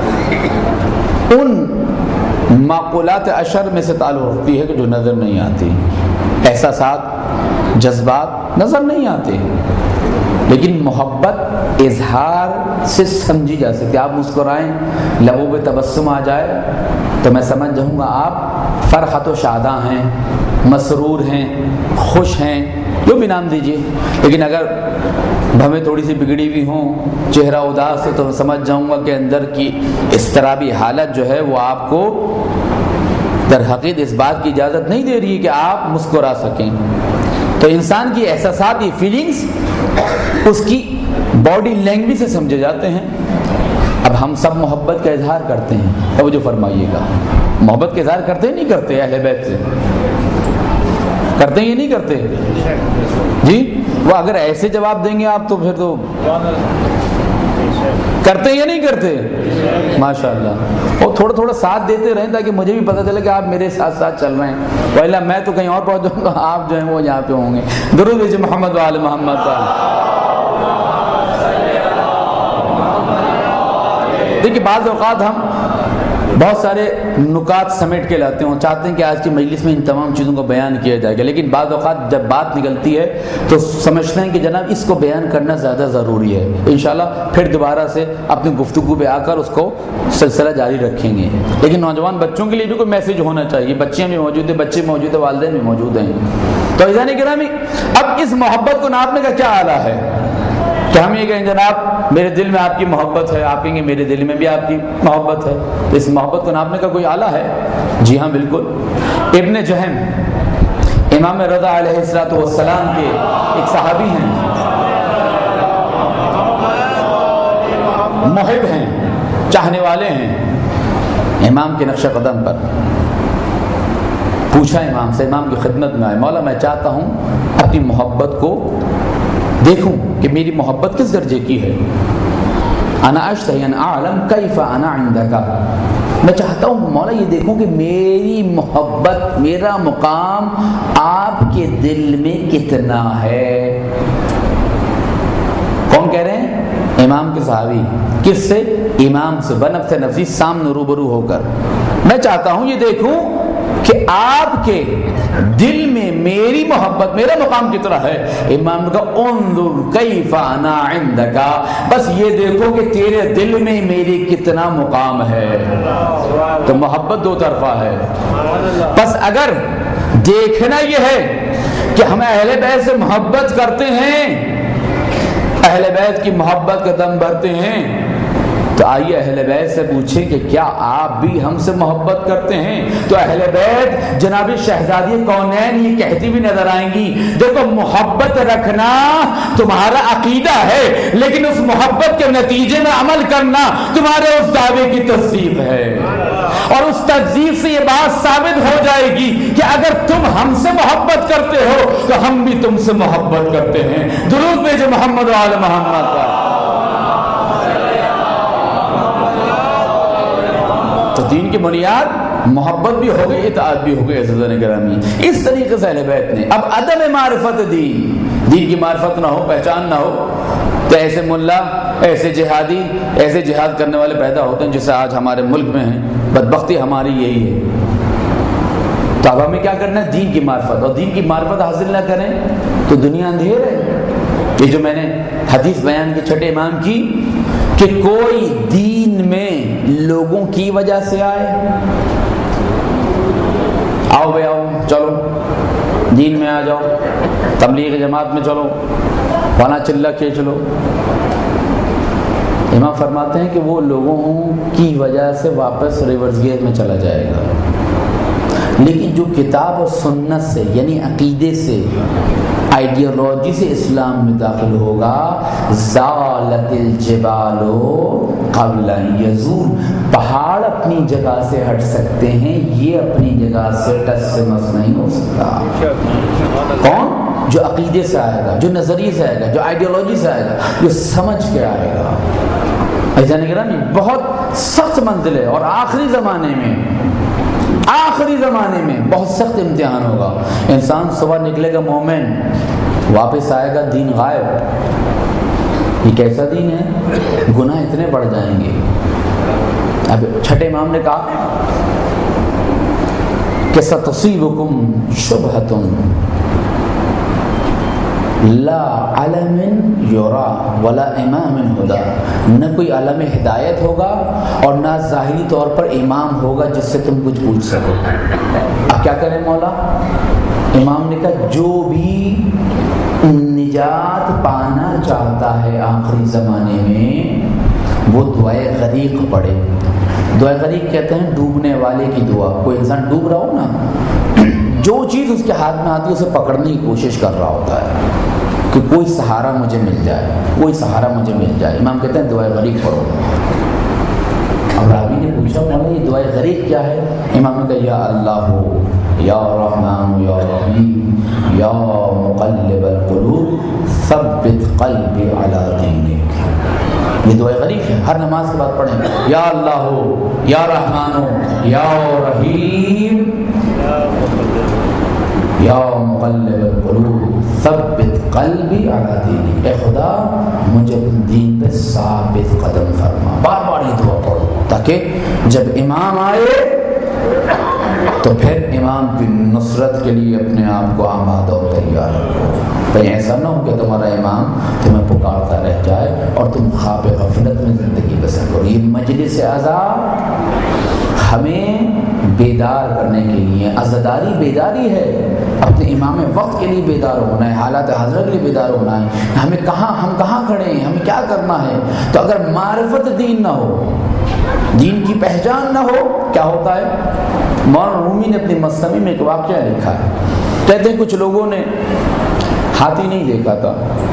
ان معقولات عشر میں سے تعلق رکھتی ہے کہ جو نظر نہیں آتی، احساسات، جذبات نظر نہیں آتے، لیکن محبت اظہار سے سمجھی جا سکتی۔ آپ مسکرائیں، لبوں پہ تبسم آ جائے تو میں سمجھ جاؤں گا آپ فرحت و شاداں ہیں، مسرور ہیں، خوش ہیں، جو بھی نام دیجیے۔ لیکن اگر بھویں تھوڑی سی بگڑی ہوئی ہوں، چہرہ اداس ہے، تو سمجھ جاؤں گا کہ اندر کی اضطرابی حالت جو ہے وہ آپ کو در حقیقت اس بات کی اجازت نہیں دے رہی ہے کہ آپ مسکرا سکیں۔ تو انسان کی احساسات، یہ فیلنگز اس کی باڈی لینگویج سے سمجھے جاتے ہیں۔ اب ہم سب محبت کا اظہار کرتے ہیں، توجہ فرمائیے گا، محبت کا اظہار کرتے ہیں نہیں کرتے؟ اہل بیت سے کرتے ہیں یا نہیں کرتے؟ جی وہ اگر ایسے جواب دیں گے آپ تو پھر تو کرتے یا نہیں کرتے؟ ماشاءاللہ، اور تھوڑا تھوڑا ساتھ دیتے رہیں تاکہ مجھے بھی پتہ چلے کہ آپ میرے ساتھ ساتھ چل رہے ہیں، ویلا میں تو کہیں اور پہنچ جاؤں گا، آپ جو ہیں وہ یہاں پہ ہوں گے۔ درود بھیجئے محمد و آل محمد کا۔ دیکھیے بعض اوقات ہم بہت سارے نکات سمیٹ کے لاتے ہیں، چاہتے ہیں کہ آج کی مجلس میں ان تمام چیزوں کو بیان کیا جائے گا، لیکن بعض اوقات جب بات نکلتی ہے تو سمجھتے ہیں کہ جناب اس کو بیان کرنا زیادہ ضروری ہے۔ انشاءاللہ پھر دوبارہ سے اپنی گفتگو پہ آ کر اس کو سلسلہ جاری رکھیں گے، لیکن نوجوان بچوں کے لیے بھی کوئی میسج ہونا چاہیے۔ بچیاں بھی موجود ہیں، بچے موجود ہیں، والدین بھی موجود ہیں۔ تو عزیزان گرامی، اب اس محبت کو ناپنے کا کیا آلہ ہے کہ ہم یہ کہیں جناب میرے دل میں آپ کی محبت ہے، آپ کہیں گے میرے دل میں بھی آپ کی محبت ہے، تو اس محبت کو ناپنے کا کوئی آلہ ہے؟ جی ہاں بالکل۔ ابن جہم امام رضا علیہ الصلوۃ والسلام کے ایک صحابی ہیں، محب ہیں، چاہنے والے ہیں امام کے نقش قدم پر۔ پوچھا امام سے، امام کی خدمت میں آئے، مولا میں چاہتا ہوں اپنی محبت کو دیکھوں کہ میری محبت کس درجے کی ہے۔ انا اشتہی ان اعلم کیف انا عندک، میں چاہتا ہوں مولا یہ دیکھوں کہ میری محبت، میرا مقام آپ کے دل میں کتنا ہے۔ کون کہہ رہے ہیں؟ امام کے صحابی۔ کس سے؟ امام سے، بنفس نفسی، سامنے روبرو ہو کر۔ میں چاہتا ہوں یہ دیکھوں کہ آپ کے دل میں میری محبت، میرا مقام کتنا ہے؟ امام نے کہا انظر کیف انا عندک، بس یہ دیکھو کہ تیرے دل میں میری کتنا مقام ہے۔ تو محبت دو طرفہ ہے۔ بس اگر دیکھنا یہ ہے کہ ہم اہل بیت سے محبت کرتے ہیں، اہل بیت کی محبت کا دم بھرتے ہیں، تو آئیے اہل بیت سے پوچھیں کہ کیا آپ بھی ہم سے محبت کرتے ہیں؟ تو اہل بیت جناب شہزادی کونین یہ کہتی بھی نظر آئیں گی، دیکھو محبت رکھنا تمہارا عقیدہ ہے، لیکن اس محبت کے نتیجے میں عمل کرنا تمہارے اس دعوے کی تصدیق ہے، اور اس تصدیق سے یہ بات ثابت ہو جائے گی کہ اگر تم ہم سے محبت کرتے ہو تو ہم بھی تم سے محبت کرتے ہیں۔ درود بھیجو محمد و آل محمد کا۔ تو دین کی بنیاد محبت بھی ہو گئی، اطاعت بھی ہو گئی۔ عزیزان گرامی، اس طریقے سے اہل بیت نے اب عدم معرفت دین، دین کی معرفت نہ ہو، پہچان نہ ہو، تو ایسے ملا، ایسے جہادی، ایسے جہاد کرنے والے پیدا ہوتے ہیں جیسے آج ہمارے ملک میں ہیں۔ بدبختی ہماری یہی ہے۔ تو اب ہمیں کیا کرنا ہے؟ دین کی معرفت، اور دین کی معرفت حاصل نہ کریں تو دنیا اندھیر ہے۔ یہ جو میں نے حدیث بیان کی چھٹے امام کی کہ کوئی دین میں لوگوں کی وجہ سے آئے، آؤ بے آؤ، چلو دین میں آ جاؤ، تبلیغ جماعت میں چلو، فلاں چلہ کھینچ لو، امام فرماتے ہیں کہ وہ لوگوں کی وجہ سے واپس ریورس گیئر میں چلا جائے گا، لیکن جو کتاب و سنت سے یعنی عقیدے سے، آئیڈیالوجی سے اسلام میں داخل ہوگا، زالت الجبال قبل ان یزول، پہاڑ اپنی جگہ سے ہٹ سکتے ہیں، یہ اپنی جگہ سے ٹس سے مس نہیں ہو سکتا۔ کون؟ جو عقیدے سے آئے گا، جو نظریے سے آئے گا، جو آئیڈیالوجی سے آئے گا، جو سمجھ کے آئے گا۔ ایسا نہیں کرنا، بہت سخت منزل ہے، اور آخری زمانے میں آخری زمانے میں بہت سخت امتحان ہوگا۔ انسان صبح نکلے گا مومن، واپس آئے گا دین غائب۔ یہ کیسا دین ہے؟ گناہ اتنے بڑھ جائیں گے۔ اب چھٹے امام نے کہا کہ ستصیبکم شبہۃ لا علم یرا ولا امام ہدا، نہ کوئی علم ہدایت ہوگا اور نہ ظاہری طور پر امام ہوگا جس سے تم کچھ پوچھ سکو۔ اب کیا کریں مولا؟ امام نے کہا جو بھی نجات پانا چاہتا ہے آخری زمانے میں وہ دعائے غریق پڑھے۔ دعائے غریق کہتے ہیں ڈوبنے والے کی دعا۔ کوئی انسان ڈوب رہا ہو نا، جو چیز اس کے ہاتھ میں آتی ہے اسے پکڑنے کی کوشش کر رہا ہوتا ہے کہ کوئی سہارا مجھے مل جائے، کوئی سہارا مجھے مل جائے۔ امام کہتے ہیں دعائے غریق پڑھو۔ اب راوی نے پوچھا مولا یہ دعائے غریق کیا ہے؟ امام نے کہا یا اللہ ہو، یا رحمان یا رحیم، یا مقلب القلوب ثبت قلبی علی دینک۔ یہ دعائے غریق ہے، ہر نماز کے بعد پڑھیں۔ یا اللہ ہو، یا رحمان ہو، یا رحیم، یا مقلب القلوب ثبت قلبی علی دینک، اے خدا مجھے دین پہ ثابت قدم فرما۔ بار بار یہ دعا پڑھو تاکہ جب امام آئے تو پھر امام کی نصرت کے لیے اپنے آپ کو آمادہ و تیار رکھو۔ کہیں ایسا نہ ہو کہ تمہارا امام تمہیں پکارتا رہ جائے اور تم خواب غفلت میں زندگی بسر کرو۔ یہ مجلس عزا ہمیں بیدار کرنے کے لیے، عزاداری بیداری ہے، اپنے امام وقت کے لیے بیدار ہونا ہے، حالات حاضرہ کے لیے بیدار ہونا ہے، ہمیں کہاں ہم کہاں کھڑے ہیں، ہمیں کیا کرنا ہے۔ تو اگر معرفت دین نہ ہو، دین کی پہچان نہ ہو، کیا ہوتا ہے؟ مولانا رومی نے اپنی مثنوی میں ایک واقعہ لکھا ہے، کہتے ہیں کچھ لوگوں نے ہاتھی نہیں دیکھا تھا،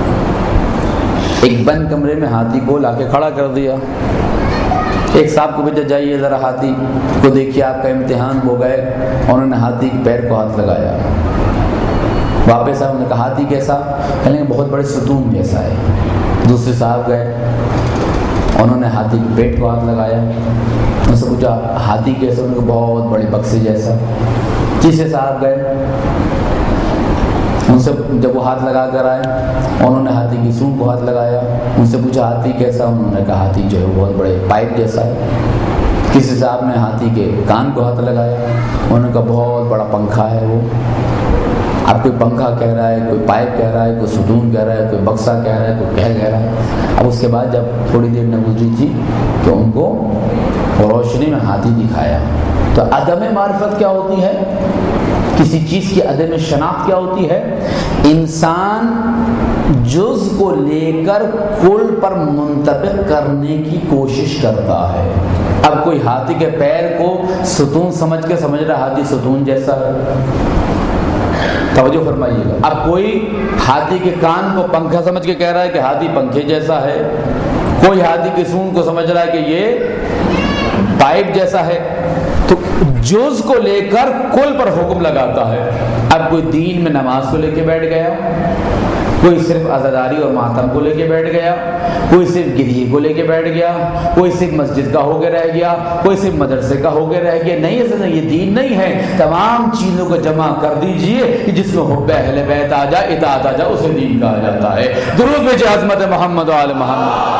ایک بند کمرے میں ہاتھی کو لا کے کھڑا کر دیا۔ ایک صاحب کو بھیجا جائیے ذرا ہاتھی کو دیکھیے، آپ کا امتحان ہو گئے۔ انہوں نے ہاتھی کے پیر کو ہاتھ لگایا، واپس آئے، انہوں نے کہا ہاتھی کیسا؟ کہنے کہ بہت بڑے ستون جیسا ہے۔ دوسرے صاحب گئے، انہوں نے ہاتھی کے پیٹ کو ہاتھ لگایا، ان سے پوچھا ہاتھی کیسا؟ انہوں نے کہا بہت بڑے بکسے جیسا۔ تیسرے صاحب گئے، ان سے جب وہ ہاتھ لگا کر آئے، انہوں نے ہاتھی کی سونڈ کو ہاتھ لگایا، ان سے پوچھا ہاتھی کیسا؟ انہوں نے کہا ہاتھی جو ہے بہت بڑے پائپ جیسا ہے۔ کسی صاحب نے ہاتھی کے کان کو ہاتھ لگایا، انہوں نے کہا بہت بڑا پنکھا ہے وہ. اب کوئی پنکھا کہہ رہا ہے، کوئی پائپ کہہ رہا ہے، کوئی ستون کہہ رہا ہے، کوئی بکسا کہہ رہا ہے، کوئی کہہ کہہ رہا ہے. اب اس کے بعد جب تھوڑی دیر نہ گزری تھی تو ان کو روشنی میں ہاتھی دکھایا. تو عدم معرفت کیا ہوتی ہے؟ کسی چیز کی عدم شناخت کیا ہوتی ہے؟ انسان جز کو لے کر کل پر منطبق کرنے کی کوشش کرتا ہے. اب کوئی ہاتھی کے پیر کو ستون سمجھ کے سمجھ رہا ہاتھی ستون جیسا ہے، توجہ فرمائیے گا. اب کوئی ہاتھی کے کان کو پنکھا سمجھ کے کہہ رہا ہے کہ ہاتھی پنکھے جیسا ہے، کوئی ہاتھی کے سون کو سمجھ رہا ہے کہ یہ پائپ جیسا ہے. تو جز کو لے کر کل پر حکم لگاتا ہے. اب کوئی دین میں نماز کو لے کے بیٹھ گیا، کوئی صرف عزاداری اور ماتم کو لے کے بیٹھ گیا، کوئی صرف گریے کو لے کے بیٹھ گیا، کوئی صرف مسجد کا ہو کے رہ گیا، کوئی صرف مدرسے کا ہو کے رہ گیا. نہیں، ایسا نہیں، یہ دین نہیں ہے. تمام چیزوں کو جمع کر دیجئے کہ جس میں حب اہل بیت آ جائے، اطاعت آ جائے، اسے دین کہا جاتا ہے. درود بھیجئے عظمت محمد و آل محمد.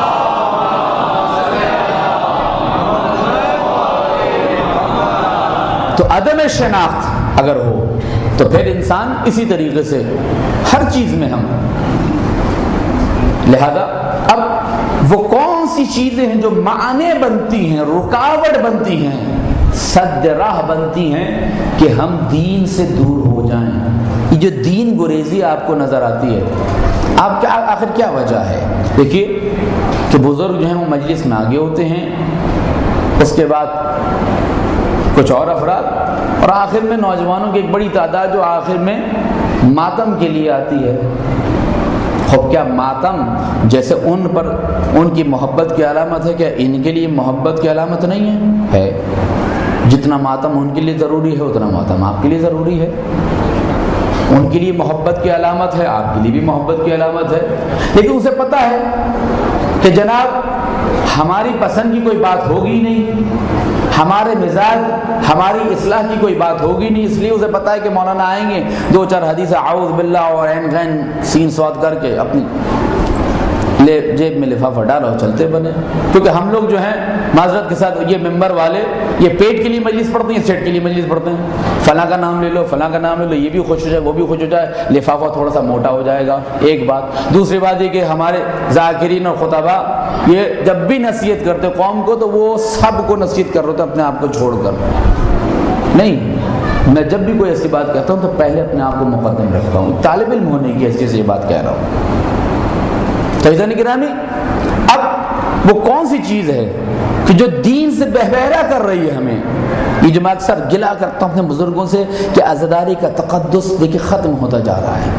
تو عدم شناخت اگر ہو تو پھر انسان اسی طریقے سے ہر چیز میں ہم لہذا اب وہ کون سی چیزیں ہیں جو معنی بنتی ہیں، رکاوٹ بنتی ہیں، سد راہ بنتی ہیں کہ ہم دین سے دور ہو جائیں. یہ جو دین گریزی آپ کو نظر آتی ہے، آپ کیا آخر کیا وجہ ہے؟ دیکھیے کہ بزرگ جو ہیں وہ مجلس میں آگے ہوتے ہیں، اس کے بعد کچھ اور افراد، اور آخر میں نوجوانوں کی ایک بڑی تعداد جو آخر میں ماتم کے لیے آتی ہے. خب کیا ماتم جیسے ان پر ان کی محبت کی علامت ہے، کیا ان کے لیے محبت کی علامت نہیں ہے؟ ہے. جتنا ماتم ان کے لیے ضروری ہے اتنا ماتم آپ کے لیے ضروری ہے. ان کے لیے محبت کی علامت ہے، آپ کے لیے بھی محبت کی علامت ہے. لیکن اسے پتہ ہے کہ جناب ہماری پسند کی کوئی بات ہوگی نہیں، ہمارے مزاج ہماری اصلاح کی کوئی بات ہوگی نہیں. اس لیے اسے پتہ ہے کہ مولانا آئیں گے، دو چار حدیث اعوذ باللہ اور عین غین سین صاد کر کے اپنی لے جیب میں لفافہ ڈالو چلتے بنے. کیونکہ ہم لوگ جو ہیں معذرت کے ساتھ یہ ممبر والے یہ پیٹ کے لیے مجلس پڑھتے ہیں، سیٹ کے لیے مجلس پڑھتے ہیں. فلاں کا نام لے لو، فلاں کا نام لے لو، یہ بھی خوش ہو جائے، وہ بھی خوش ہو جائے، لفافہ تھوڑا سا موٹا ہو جائے گا. ایک بات. دوسری بات یہ کہ ہمارے ذاکرین اور خطبہ یہ جب بھی نصیحت کرتے قوم کو تو وہ سب کو نصیحت کر رہے ہوتے اپنے آپ کو چھوڑ کر. نہیں، میں جب بھی کوئی ایسی بات کہتا ہوں تو پہلے اپنے آپ کو مقدم رکھتا ہوں. طالب علم ہونے کی حیثیت سے یہ بات کہہ رہا ہوں. تو عزیزان گرامی، اب وہ کون سی چیز ہے کہ جو دین سے بہبہرا کر رہی ہے ہمیں؟ یہ جو میں اکثر گلا کرتا ہوں اپنے بزرگوں سے کہ عزاداری کا تقدس دیکھیں ختم ہوتا جا رہا ہے.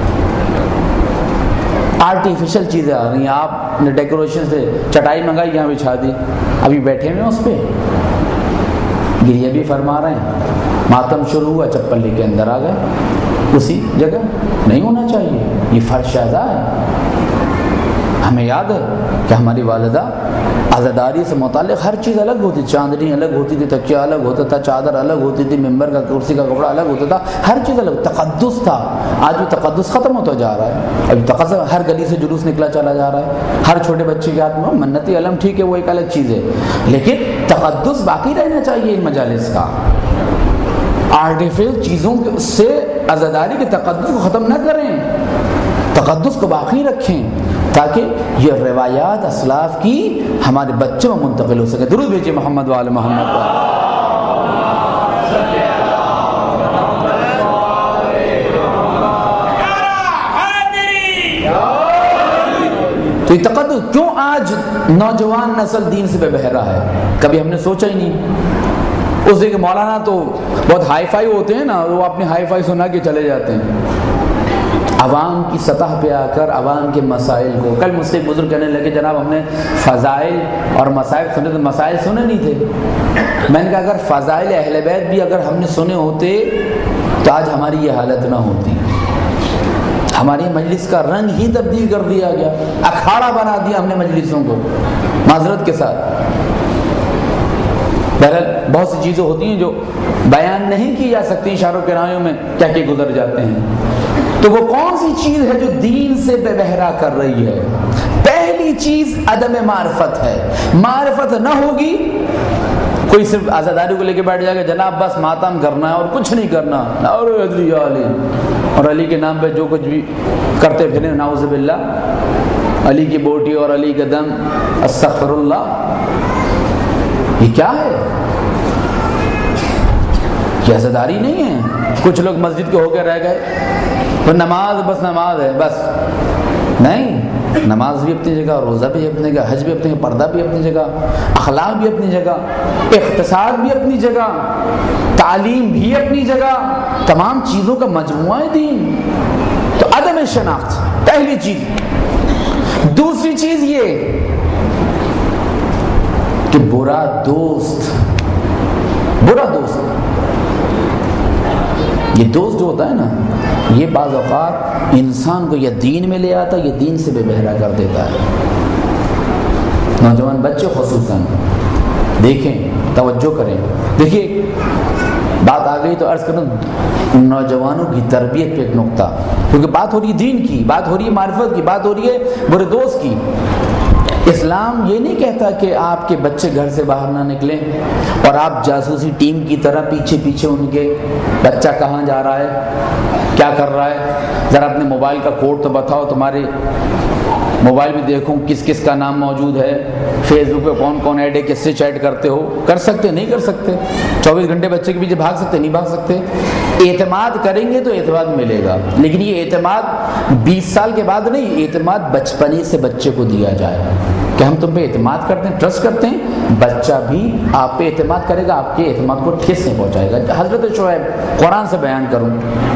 آرٹیفیشل چیزیں آ رہی ہیں. آپ نے ڈیکوریشن سے چٹائی منگائی، یہاں بچھا دی، ابھی بیٹھے ہوئے اس پہ گریہ بھی فرما رہے ہیں. ماتم شروع ہوا، چپل لے کے اندر آ گئے اسی جگہ. نہیں ہونا چاہیے، یہ فرش اعضاء ہے. ہمیں یاد ہے کہ ہماری والدہ عزاداری سے متعلق ہر چیز الگ ہوتی، چاندنی الگ ہوتی تھی، تکیہ الگ ہوتا تھا، چادر الگ ہوتی تھی، ممبر کا کرسی کا کپڑا الگ ہوتا تھا، ہر چیز الگ. تقدس تھا. آج بھی تقدس ختم ہوتا جا رہا ہے. ابھی تقدس ہر گلی سے جلوس نکلا چلا جا رہا ہے. ہر چھوٹے بچے کے ہاتھ میں منتی علم، ٹھیک ہے وہ ایک الگ چیز ہے، لیکن تقدس باقی رہنا چاہیے ان مجالس کا. آرٹیفیشل چیزوں سے عزاداری کے تقدس کو ختم نہ کریں، تقدس کو باقی رکھیں تاکہ یہ روایات اسلاف کی ہمارے بچوں میں منتقل ہو سکے. درود بھیجئے محمد وآل محمد. تو یہ تقدس کیوں آج نوجوان نسل دین سے بے بہرا ہے؟ کبھی ہم نے سوچا ہی نہیں. اس دیکھ مولانا تو بہت ہائی فائی ہوتے ہیں نا، وہ اپنی ہائی فائی سنا کے چلے جاتے ہیں. عوام کی سطح پہ آ کر عوام کے مسائل کو، کل مجھ سے بزرگ کہنے لگے جناب ہم نے فضائل اور مسائل سنے تو مسائل سنے نہیں تھے. میں نے کہا اگر فضائل اہل بیت بھی اگر ہم نے سنے ہوتے تو آج ہماری یہ حالت نہ ہوتی. ہماری مجلس کا رنگ ہی تبدیل کر دیا گیا، اکھاڑا بنا دیا ہم نے مجلسوں کو، معذرت کے ساتھ. بہرحال بہت سی چیزیں ہوتی ہیں جو بیان نہیں کی جا سکتی، اشاروں کنایوں میں کیا کہ گزر جاتے ہیں. تو وہ کون سی چیز ہے جو دین سے بے بہرا کر رہی ہے؟ پہلی چیز عدم معرفت ہے. معرفت نہ ہوگی کوئی صرف عزاداری کو لے کے بیٹھ جائے گا جناب بس ماتم کرنا ہے اور کچھ نہیں کرنا، اور علی علی اور علی کے نام پہ جو کچھ بھی کرتے پھریں، نعوذ باللہ، علی کی بوٹی اور علی کا دم، استغفر اللہ، یہ کیا ہے؟ یہ عزاداری نہیں ہے۔ کچھ لوگ مسجد کے ہو کے رہ گئے، تو نماز بس نماز ہے، بس نہیں، نماز بھی اپنی جگہ، روزہ بھی اپنی جگہ، حج بھی اپنی جگہ، پردہ بھی اپنی جگہ، اخلاق بھی اپنی جگہ، اقتصاد بھی اپنی جگہ، تعلیم بھی اپنی جگہ، تمام چیزوں کا مجموعہ ہے دین۔ تو عدم شناخت پہلی چیز۔ دوسری چیز یہ کہ برا دوست، برا دوست، یہ دوست جو ہوتا ہے نا، یہ بعض اوقات انسان کو یا دین میں لے آتا ہے یا دین سے بے بہرا کر دیتا ہے۔ نوجوان بچے خصوصاً دیکھیں، توجہ کریں۔ دیکھیے بات آ گئی تو عرض کروں نوجوانوں کی تربیت پہ ایک نقطہ، کیونکہ بات ہو رہی ہے دین کی، بات ہو رہی ہے معرفت کی، بات ہو رہی ہے برے دوست کی۔ اسلام یہ نہیں کہتا کہ آپ کے بچے گھر سے باہر نہ نکلیں اور آپ جاسوسی ٹیم کی طرح پیچھے پیچھے ان کے بچہ کہاں جا رہا ہے، کیا کر رہا ہے، ذرا اپنے موبائل کا کوڈ تو بتاؤ، تمہارے موبائل میں دیکھوں کس کس کا نام موجود ہے، فیس بک پہ کون کون ایڈ ہے، کس سے چیٹ کرتے ہو، کر سکتے نہیں کر سکتے، چوبیس گھنٹے بچے کے پیچھے بھاگ سکتے نہیں بھاگ سکتے۔ اعتماد کریں گے تو اعتماد ملے گا، لیکن یہ اعتماد بیس سال کے بعد نہیں، اعتماد بچپن ہی سے بچے کو دیا جائے کہ ہم تم پہ اعتماد کرتے ہیں، ٹرسٹ کرتے ہیں، بچہ بھی آپ پہ اعتماد کرے گا، آپ کے اعتماد کو ٹھیس نہیں پہنچائے گا۔ حضرت شعیب، قرآن سے بیان کروں،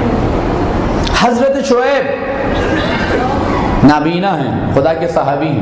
حضرت شعیب نابینا ہیں، خدا کے صحابی ہیں،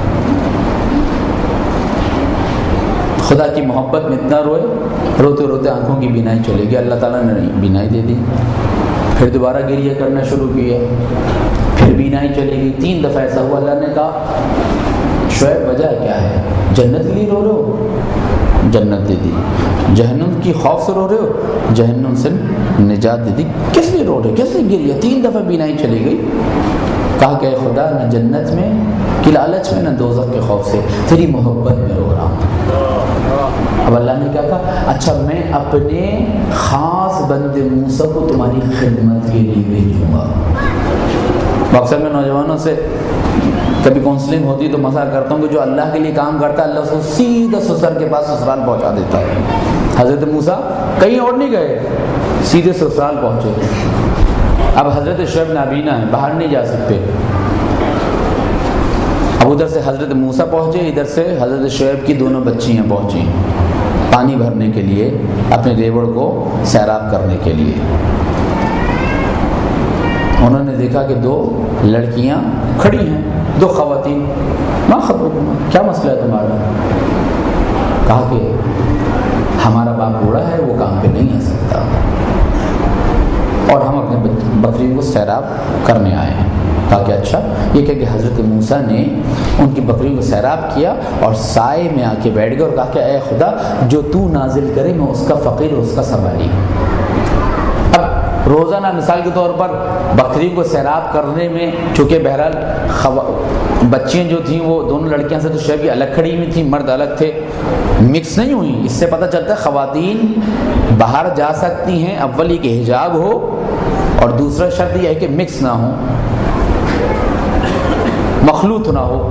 خدا کی محبت میں اتنا روئے، روتے روتے آنکھوں کی بینائی چلے گی، اللہ تعالیٰ نے بینائی دے دی، پھر دوبارہ گریہ کرنا شروع کیا، پھر بینائی چلے گی، تین دفعہ ایسا ہوا، اللہ نے کہا شعیب وجہ کیا ہے؟ جنت کے لیے رو رہے ہو؟ جنت دے دی۔ جہنم کی خوف سے رو رہے ہو؟ جہنم سے نجات دے دی۔ کس لیے رو رہے، کس لیے گریہ؟ تین دفعہ بینائی چلی گئی۔ کہا کہ اے خدا، نہ جنت میں کی لالچ میں، نہ دوزخ کے خوف سے، تیری محبت میں رو رہا ہوں۔ اب اللہ نے کیا کہا؟ اچھا میں اپنے خاص بندے موسیٰ کو تمہاری خدمت کے لیے بھیجوں گا۔ اکثر میں نوجوانوں سے کبھی کاؤنسلنگ ہوتی ہے تو مزاح کرتا ہوں کہ جو اللہ کے لیے کام کرتا ہے اللہ اس کو سیدھا سسرال کے پاس سسرال پہنچا دیتا ہے۔ حضرت موسیٰ کہیں اور نہیں گئے، سیدھے سسرال پہنچے۔ اب حضرت شعیب نابینا ہیں، باہر نہیں جا سکتے، اب ادھر سے حضرت موسیٰ پہنچے، ادھر سے حضرت شعیب کی دونوں بچیاں پہنچیں پانی بھرنے کے لیے، اپنے ریوڑ کو سیراب کرنے کے لیے۔ انہوں نے دیکھا کہ دو لڑکیاں کھڑی ہیں، دو خواتین، ماں خطبکما، کیا مسئلہ ہے تمہارا؟ کہا کہ ہمارا باپ بوڑھا ہے، وہ کام پہ نہیں آ سکتا اور ہم اپنے بکریوں کو سیراب کرنے آئے ہیں۔ کہا کہ اچھا، یہ کہ حضرت موسیٰ نے ان کی بکریوں کو سیراب کیا اور سائے میں آ کے بیٹھ گئے اور کہا کہ اے خدا، جو تو نازل کرے میں اس کا فقیر اور اس کا سواری۔ اب روزانہ مثال کے طور پر بکریوں کو سیراب کرنے میں، چونکہ بہرحال خوا... بچیاں جو تھیں وہ دونوں لڑکیاں سے تو شعیب کی الگ کھڑی ہوئی تھیں، مرد الگ تھے، مکس نہیں ہوئی۔ اس سے پتہ چلتا ہے خواتین باہر جا سکتی ہیں، اول یہ کہ حجاب ہو اور دوسرا شرط یہ ہے کہ مکس نہ ہو، مخلوط نہ ہو۔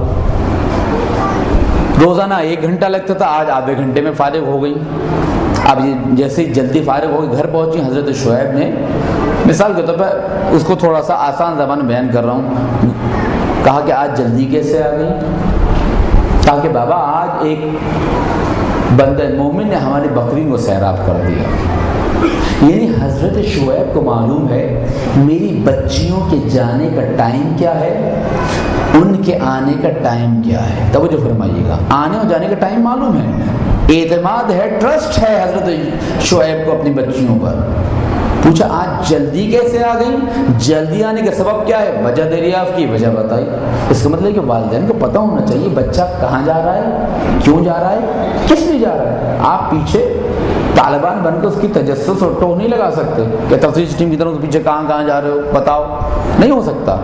روزانہ ایک گھنٹہ لگتا تھا، آج آدھے گھنٹے میں فارغ ہو گئی۔ اب یہ جیسے جلدی فارغ ہو گئی، گھر پہنچی، حضرت شعیب نے مثال کے طور پر اس کو تھوڑا سا آسان زبان بیان کر رہا ہوں، کہا کہ آج جلدی کیسے آ گئی؟ کہا کہ بابا آج ایک بندہ مومن نے ہماری بکری کو سیراب کر دیا۔ یعنی حضرت شعیب کو معلوم ہے میری بچیوں کے جانے کا ٹائم کیا ہے، ان کے آنے کا ٹائم کیا ہے۔ توجہ فرمائیے گا، آنے اور جانے کا ٹائم معلوم ہے، اعتماد ہے، ٹرسٹ ہے حضرت شعیب کو اپنی بچیوں پر۔ پوچھا آج جلدی کیسے آ گئی؟ جلدی آنے کا سبب کیا ہے؟ وجہ دریافت کی، وجہ بتائی۔ اس کا مطلب کہ والدین کو پتہ ہونا چاہیے بچہ کہاں جا رہا ہے، کیوں جا رہا ہے، کس لیے جا رہا ہے۔ آپ پیچھے طالبان بن کے اس کی تجسس اور ٹو نہیں لگا سکتے کہ تفتیش ٹیم کی طرف پیچھے کہاں کہاں جا رہے ہو بتاؤ، نہیں ہو سکتا۔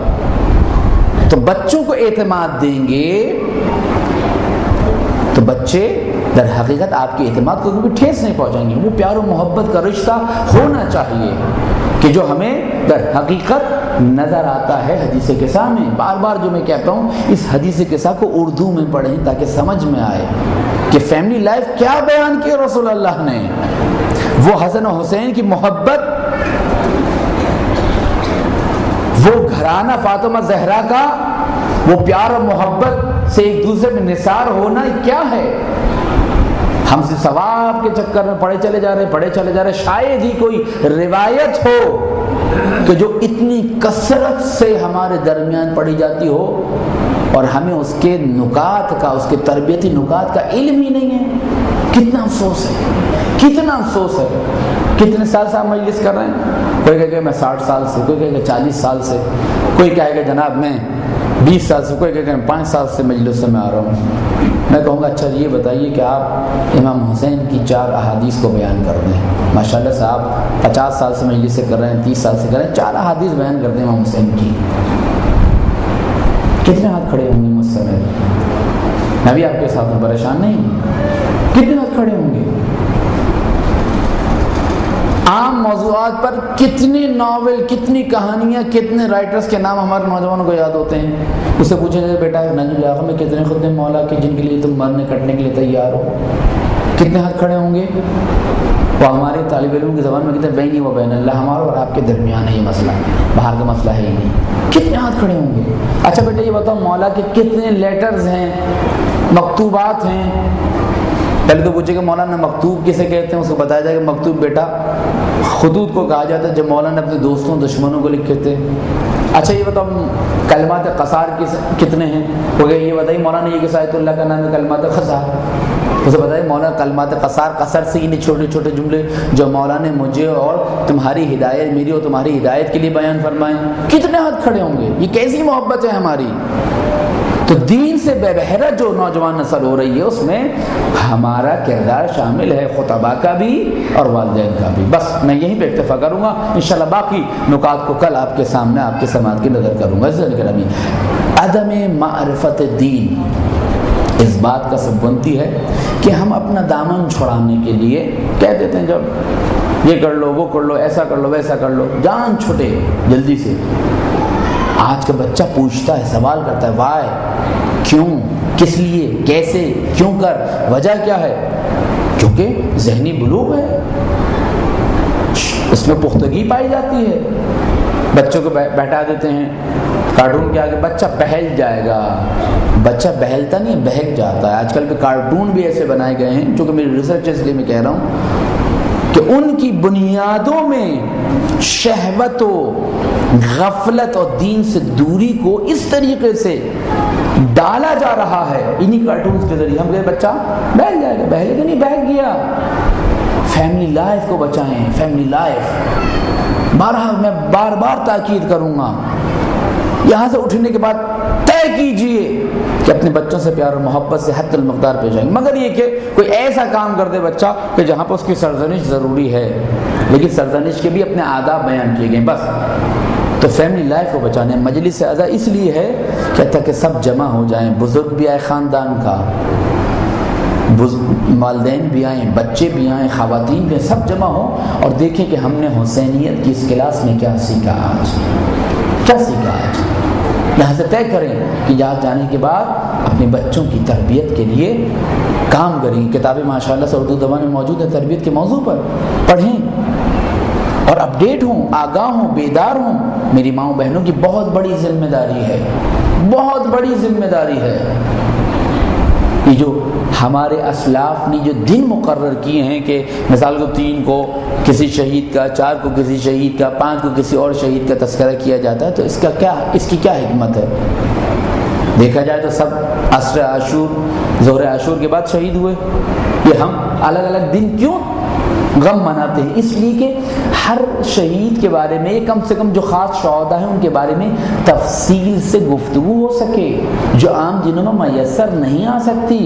تو بچوں کو اعتماد دیں گے تو بچے در حقیقت آپ کے اعتماد کو کبھی ٹھیس نہیں پہنچائیں گے. وہ پیار و محبت کا رشتہ ہونا چاہیے کہ جو ہمیں در حقیقت نظر آتا ہے حدیث قصہ میں. بار بار جو میں کہتا ہوں اس حدیث قصہ کو اردو میں پڑھیں تاکہ سمجھ میں آئے کہ فیملی لائف کیا بیان کی رسول اللہ نے. وہ حسن و حسین کی محبت، وہ گھرانہ فاطمہ زہرا کا وہ پیار و محبت سے ایک دوسرے میں نثار ہونا کیا ہے. ہم سے ثواب کے چکر میں پڑھے چلے جا رہے پڑھے چلے جا رہے شاید ہی کوئی روایت ہو کہ جو اتنی کثرت سے ہمارے درمیان پڑھی جاتی ہو اور ہمیں اس کے نکات کا، اس کے تربیتی نکات کا علم ہی نہیں ہے. کتنا افسوس ہے، کتنا افسوس ہے. کتنے سال سے آپ مجلس کر رہے ہیں؟ کوئی کہے کہ میں ساٹھ سال سے، کوئی کہے کہ چالیس سال سے، کوئی کہے کہ جناب میں بیس سال سے، کوئی کہے کہ میں پانچ سال سے مجلس سے میں آ رہا ہوں. میں کہوں گا اچھا یہ بتائیے کہ آپ امام حسین کی چار احادیث کو بیان کر دیں. ماشاءاللہ سے آپ پچاس سال سے مجلس سے کر رہے ہیں، تیس سال سے کر رہے ہیں، چار احادیث بیان کر دیں امام حسین کی. کتنے ہاتھ کھڑے ہوں گے مجھ سے؟ میں بھی آپ کے ساتھ پریشان نہیں ہوں. کتنے ہاتھ کھڑے ہوں گے؟ عام موضوعات پر کتنے ناول، کتنی کہانیاں، کتنے رائٹرز کے نام ہمارے نوجوانوں کو یاد ہوتے ہیں. اس سے پوچھیں گے بیٹا نجم العلاقہ میں کتنے خطبے مولا کے جن کے لیے تم مرنے کٹنے کے لیے تیار ہو؟ کتنے ہاتھ کھڑے ہوں گے؟ وہ ہمارے طالب علم کی زبان میں کہتے ہیں بینی و بین اللہ، ہمارا اور آپ کے درمیان ہے یہ مسئلہ، باہر کا مسئلہ ہے ہی نہیں. کتنے ہاتھ کھڑے ہوں گے؟ اچھا بیٹا یہ بتاؤ مولا کے کتنے لیٹرز ہیں، مکتوبات ہیں؟ پہلے تو پوچھے کہ مولانا مکتوب کسے کہتے ہیں، اس کو بتایا جائے کہ مکتوب بیٹا خطوط کو کہا جاتا ہے جب مولانا اپنے دوستوں دشمنوں کو لکھے تھے. اچھا یہ بتاؤ کلمات قصار کتنے ہیں؟ وہ کہ یہ بتائیے مولانا یہ کہ آیت اللہ کا نام ہے کلمات قصار. اسے بتائیے مولانا کلمات قصار، قصر سے انہیں چھوٹے چھوٹے جملے جو مولانا نے مجھے اور تمہاری ہدایت، میری اور تمہاری ہدایت کے لیے بیان فرمائے. کتنے ہاتھ کھڑے ہوں گے؟ یہ کیسی محبت ہے ہماری. تو دین سے بے بہرہ جو نوجوان نسل ہو رہی ہے اس میں ہمارا کردار شامل ہے، خطباء کا بھی اور والدین کا بھی. بس میں یہیں پہ اکتفا کروں گا، انشاءاللہ باقی نکات کو کل آپ کے سامنے آپ کے سماعت کی نظر کروں گا. عدم معرفت دین اس بات کا سب بنتی ہے کہ ہم اپنا دامن چھڑانے کے لیے کہہ دیتے ہیں جب یہ کر لو وہ کر لو ایسا کر لو ویسا کر لو، جان چھٹے جلدی سے. آج کا بچہ پوچھتا ہے، سوال کرتا ہے وائے، کیوں، کس لیے، کیسے، کیوں کر، وجہ کیا ہے؟ کیونکہ ذہنی بلوغ ہے، اس میں پختگی پائی جاتی ہے. بچوں کو بیٹھا دیتے ہیں کارٹون کے آگے، بچہ بہل جائے گا. بچہ بہلتا نہیں، بہک جاتا ہے. آج کل کے کارٹون بھی ایسے بنائے گئے ہیں، چونکہ میری ریسرچ اس لیے میں کہہ رہا ہوں کہ ان کی بنیادوں میں شہوت و غفلت اور دین سے دوری کو اس طریقے سے ڈالا جا رہا ہے انہی کارٹونز کے ذریعے. ہم کہتے بچہ بہل جائے گا، بہلے کہ نہیں، بہل گیا. فیملی لائف کو بچائیں، فیملی لائف. بارہ میں بار بار تاکید کروں گا، یہاں سے اٹھنے کے بعد طے کیجئے کہ اپنے بچوں سے پیار و محبت سے حد المقدار پیش آئیں گے. مگر یہ کہ کوئی ایسا کام کر دے بچہ کہ جہاں پر اس کی سرزنش ضروری ہے، لیکن سرزنش کے بھی اپنے آداب بیان کیے گئے. بس تو فیملی لائف کو بچانے مجلس سے ازا اس لیے ہے کہ تاکہ سب جمع ہو جائیں، بزرگ بھی آئے خاندان کا، والدین بھی آئیں، بچے بھی آئیں، خواتین بھی آئیں، سب جمع ہوں اور دیکھیں کہ ہم نے حسینیت کی اس کلاس میں کیا سیکھا آج، کیا سیکھا آج. یہاں سے طے کریں کہ یہاں جانے کے بعد اپنے بچوں کی تربیت کے لیے کام کریں. کتابیں ماشاءاللہ سے اردو زبان میں موجود ہے تربیت کے موضوع پر، پڑھیں اور اپڈیٹ ہوں، آگاہ ہوں، بیدار ہوں. میری ماؤں بہنوں کی بہت بڑی ذمہ داری ہے، بہت بڑی ذمہ داری ہے. یہ جو ہمارے اسلاف نے جو دن مقرر کیے ہیں کہ مثال کو تین کو کسی شہید کا، چار کو کسی شہید کا، پانچ کو کسی اور شہید کا تذکرہ کیا جاتا ہے، تو اس کا کیا، اس کی کیا حکمت ہے؟ دیکھا جائے تو سب عصر عاشور، ظہر عاشور کے بعد شہید ہوئے. یہ ہم الگ الگ دن کیوں غم مناتے ہیں؟ اس لیے کہ ہر شہید کے بارے میں کم سے کم جو خاص شہداء ہیں ان کے بارے میں تفصیل سے گفتگو ہو سکے جو عام دنوں میں میسر نہیں آ سکتی.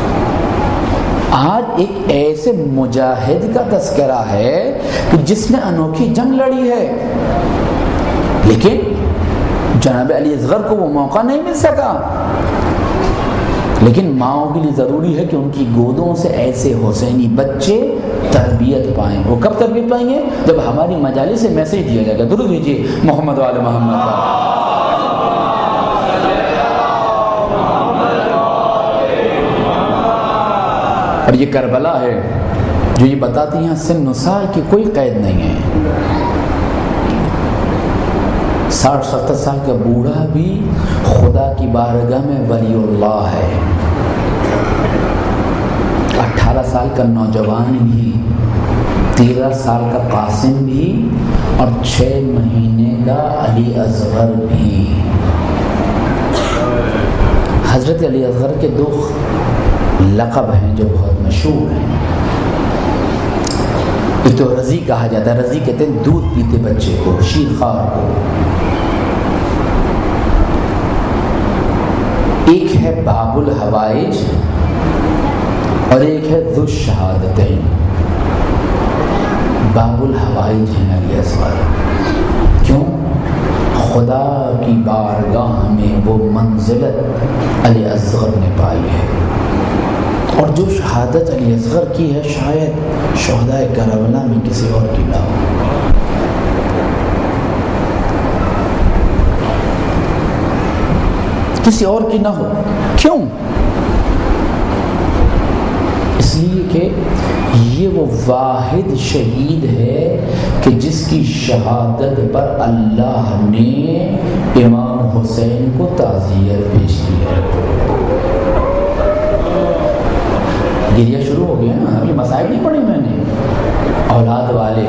آج ایک ایسے مجاہد کا تذکرہ ہے کہ جس نے انوکھی جنگ لڑی ہے، لیکن جناب علی اصغر کو وہ موقع نہیں مل سکا. لیکن ماؤں کے لیے ضروری ہے کہ ان کی گودوں سے ایسے حسینی بچے تربیت پائیں. وہ کب تربیت پائیں گے؟ جب ہماری مجالس سے میسج دیا جائے گا. درود بھیجیے محمد وآل محمد کا. اور یہ کربلا ہے جو یہ بتاتی ہیں سن و سال کی کوئی قید نہیں ہے. ساٹھ ستر سال کا بوڑھا بھی خدا کی بارگاہ میں ولی اللہ ہے. اٹھارہ سال کا نوجوان بھی، تیرہ سال کا قاسم بھی، اور چھ مہینے کا علی اصغر بھی. حضرت علی اصغر کے دو لقب ہیں جو بہت مشہور ہیں. ایک تو رضی کہا جاتا ہے. رضی کہتے ہیں دودھ پیتے بچے کو، شیر خوار کو. ایک ہے باب الحوائج اور ایک ہے ذو الشہادتین. باب الحوائج ہیں علی اصغر. کیوں؟ خدا کی بارگاہ میں وہ منزلت علی اصغر نے پائی ہے. اور جو شہادت علی اصغر کی ہے شاید شہدائے کربلا میں کسی اور کی نہ ہو. کسی اور کی نہ ہو. کیوں؟ اس لیے کہ یہ وہ واحد شہید ہے کہ جس کی شہادت پر اللہ نے امام حسین کو تعزیت پیش کی ہے. گریہ شروع ہو گیا نا. ابھی مسائل نہیں پڑھی میں نے. اولاد والے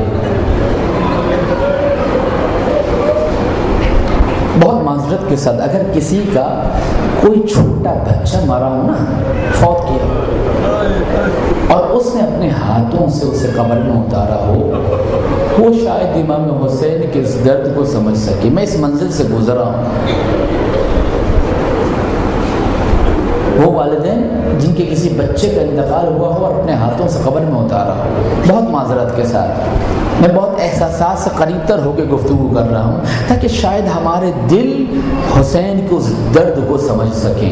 بہت معذرت کے ساتھ اگر کسی کا کوئی چھوٹا بچہ مرا ہو نا، فوت کیا، اور اس نے اپنے ہاتھوں سے اسے قبر میں اتارا ہو، وہ شاید امام حسین کے اس درد کو سمجھ سکے. میں اس منزل سے گزرا ہوں. وہ والدین جن کے کسی بچے کا انتقال ہوا ہو اور اپنے ہاتھوں سے قبر میں اتارا ہو، بہت معذرت کے ساتھ میں بہت احساسات سے قریب تر ہو کے گفتگو کر رہا ہوں تاکہ شاید ہمارے دل حسین کے اس درد کو سمجھ سکیں.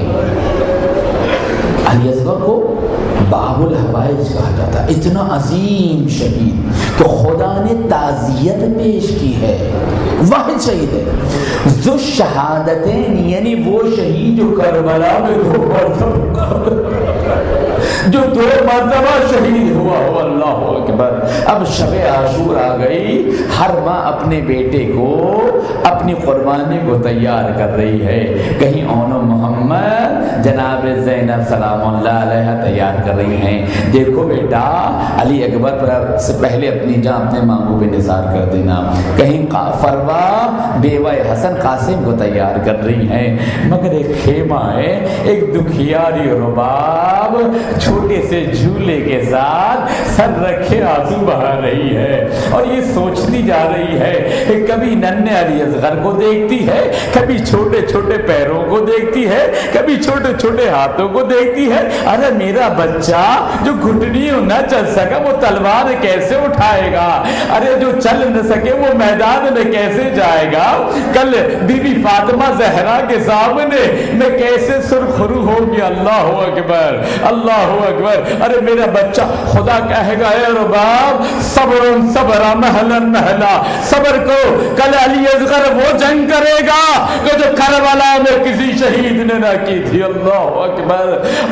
علی اصغر کو باب الحوائج کہا جاتا ہے. اتنا عظیم شہید کہ خدا نے تعزیت پیش کی ہے. واحد شہید ہے. ذو شہادتین یعنی وہ شہید جو کربلا میں دو مرتبہ جو دو مرتبہ شہید ہوا ہو. اللہ اکبر. اب شب عاشور آ گئی. ہر ماں اپنے بیٹے کو اپنی قربانی کو تیار کر رہی ہے. کہیں اون محمد جناب زینب سلام اللہ علیہ تیار کر رہی ہیں. دیکھو بیٹا علی اکبر پر سے پہلے اپنی جان اپنے مانگوں پہ نثار کر دینا. کہیں فروا بیوہ حسن قاسم کو تیار کر رہی ہیں. مگر ایک خیمہ ہے، ایک دکھیاری رباب چھوٹے سے جھولے کے ساتھ سر رکھے آنسو بہا رہی ہے اور یہ سوچتی جا رہی ہے کہ کبھی ننھے علی اصغر کو دیکھتی ہے، کبھی چھوٹے چھوٹے پیروں کو دیکھتی ہے، کبھی چھوٹے چھوٹے ہاتھوں کو دیکھتی ہے. ارے میرا بچہ جو گھٹنیوں نہ چل سکا وہ تلوار کیسے اٹھائے گا؟ ارے جو چل نہ سکے وہ میدان میں کیسے جائے گا؟ کل بی بی فاطمہ زہرا کے سامنے میں کیسے سرخرو ہوگی؟ اللہ اکبر اللہ اکبر. ارے میرا بچہ خدا کہے گا اے رباب صبر صبر محلا محلا، صبر کو کل علی اصغر وہ جنگ کرے گا کہ جو کربلا میں کسی شہید نے نہ کی تھی. اللہ اکبر.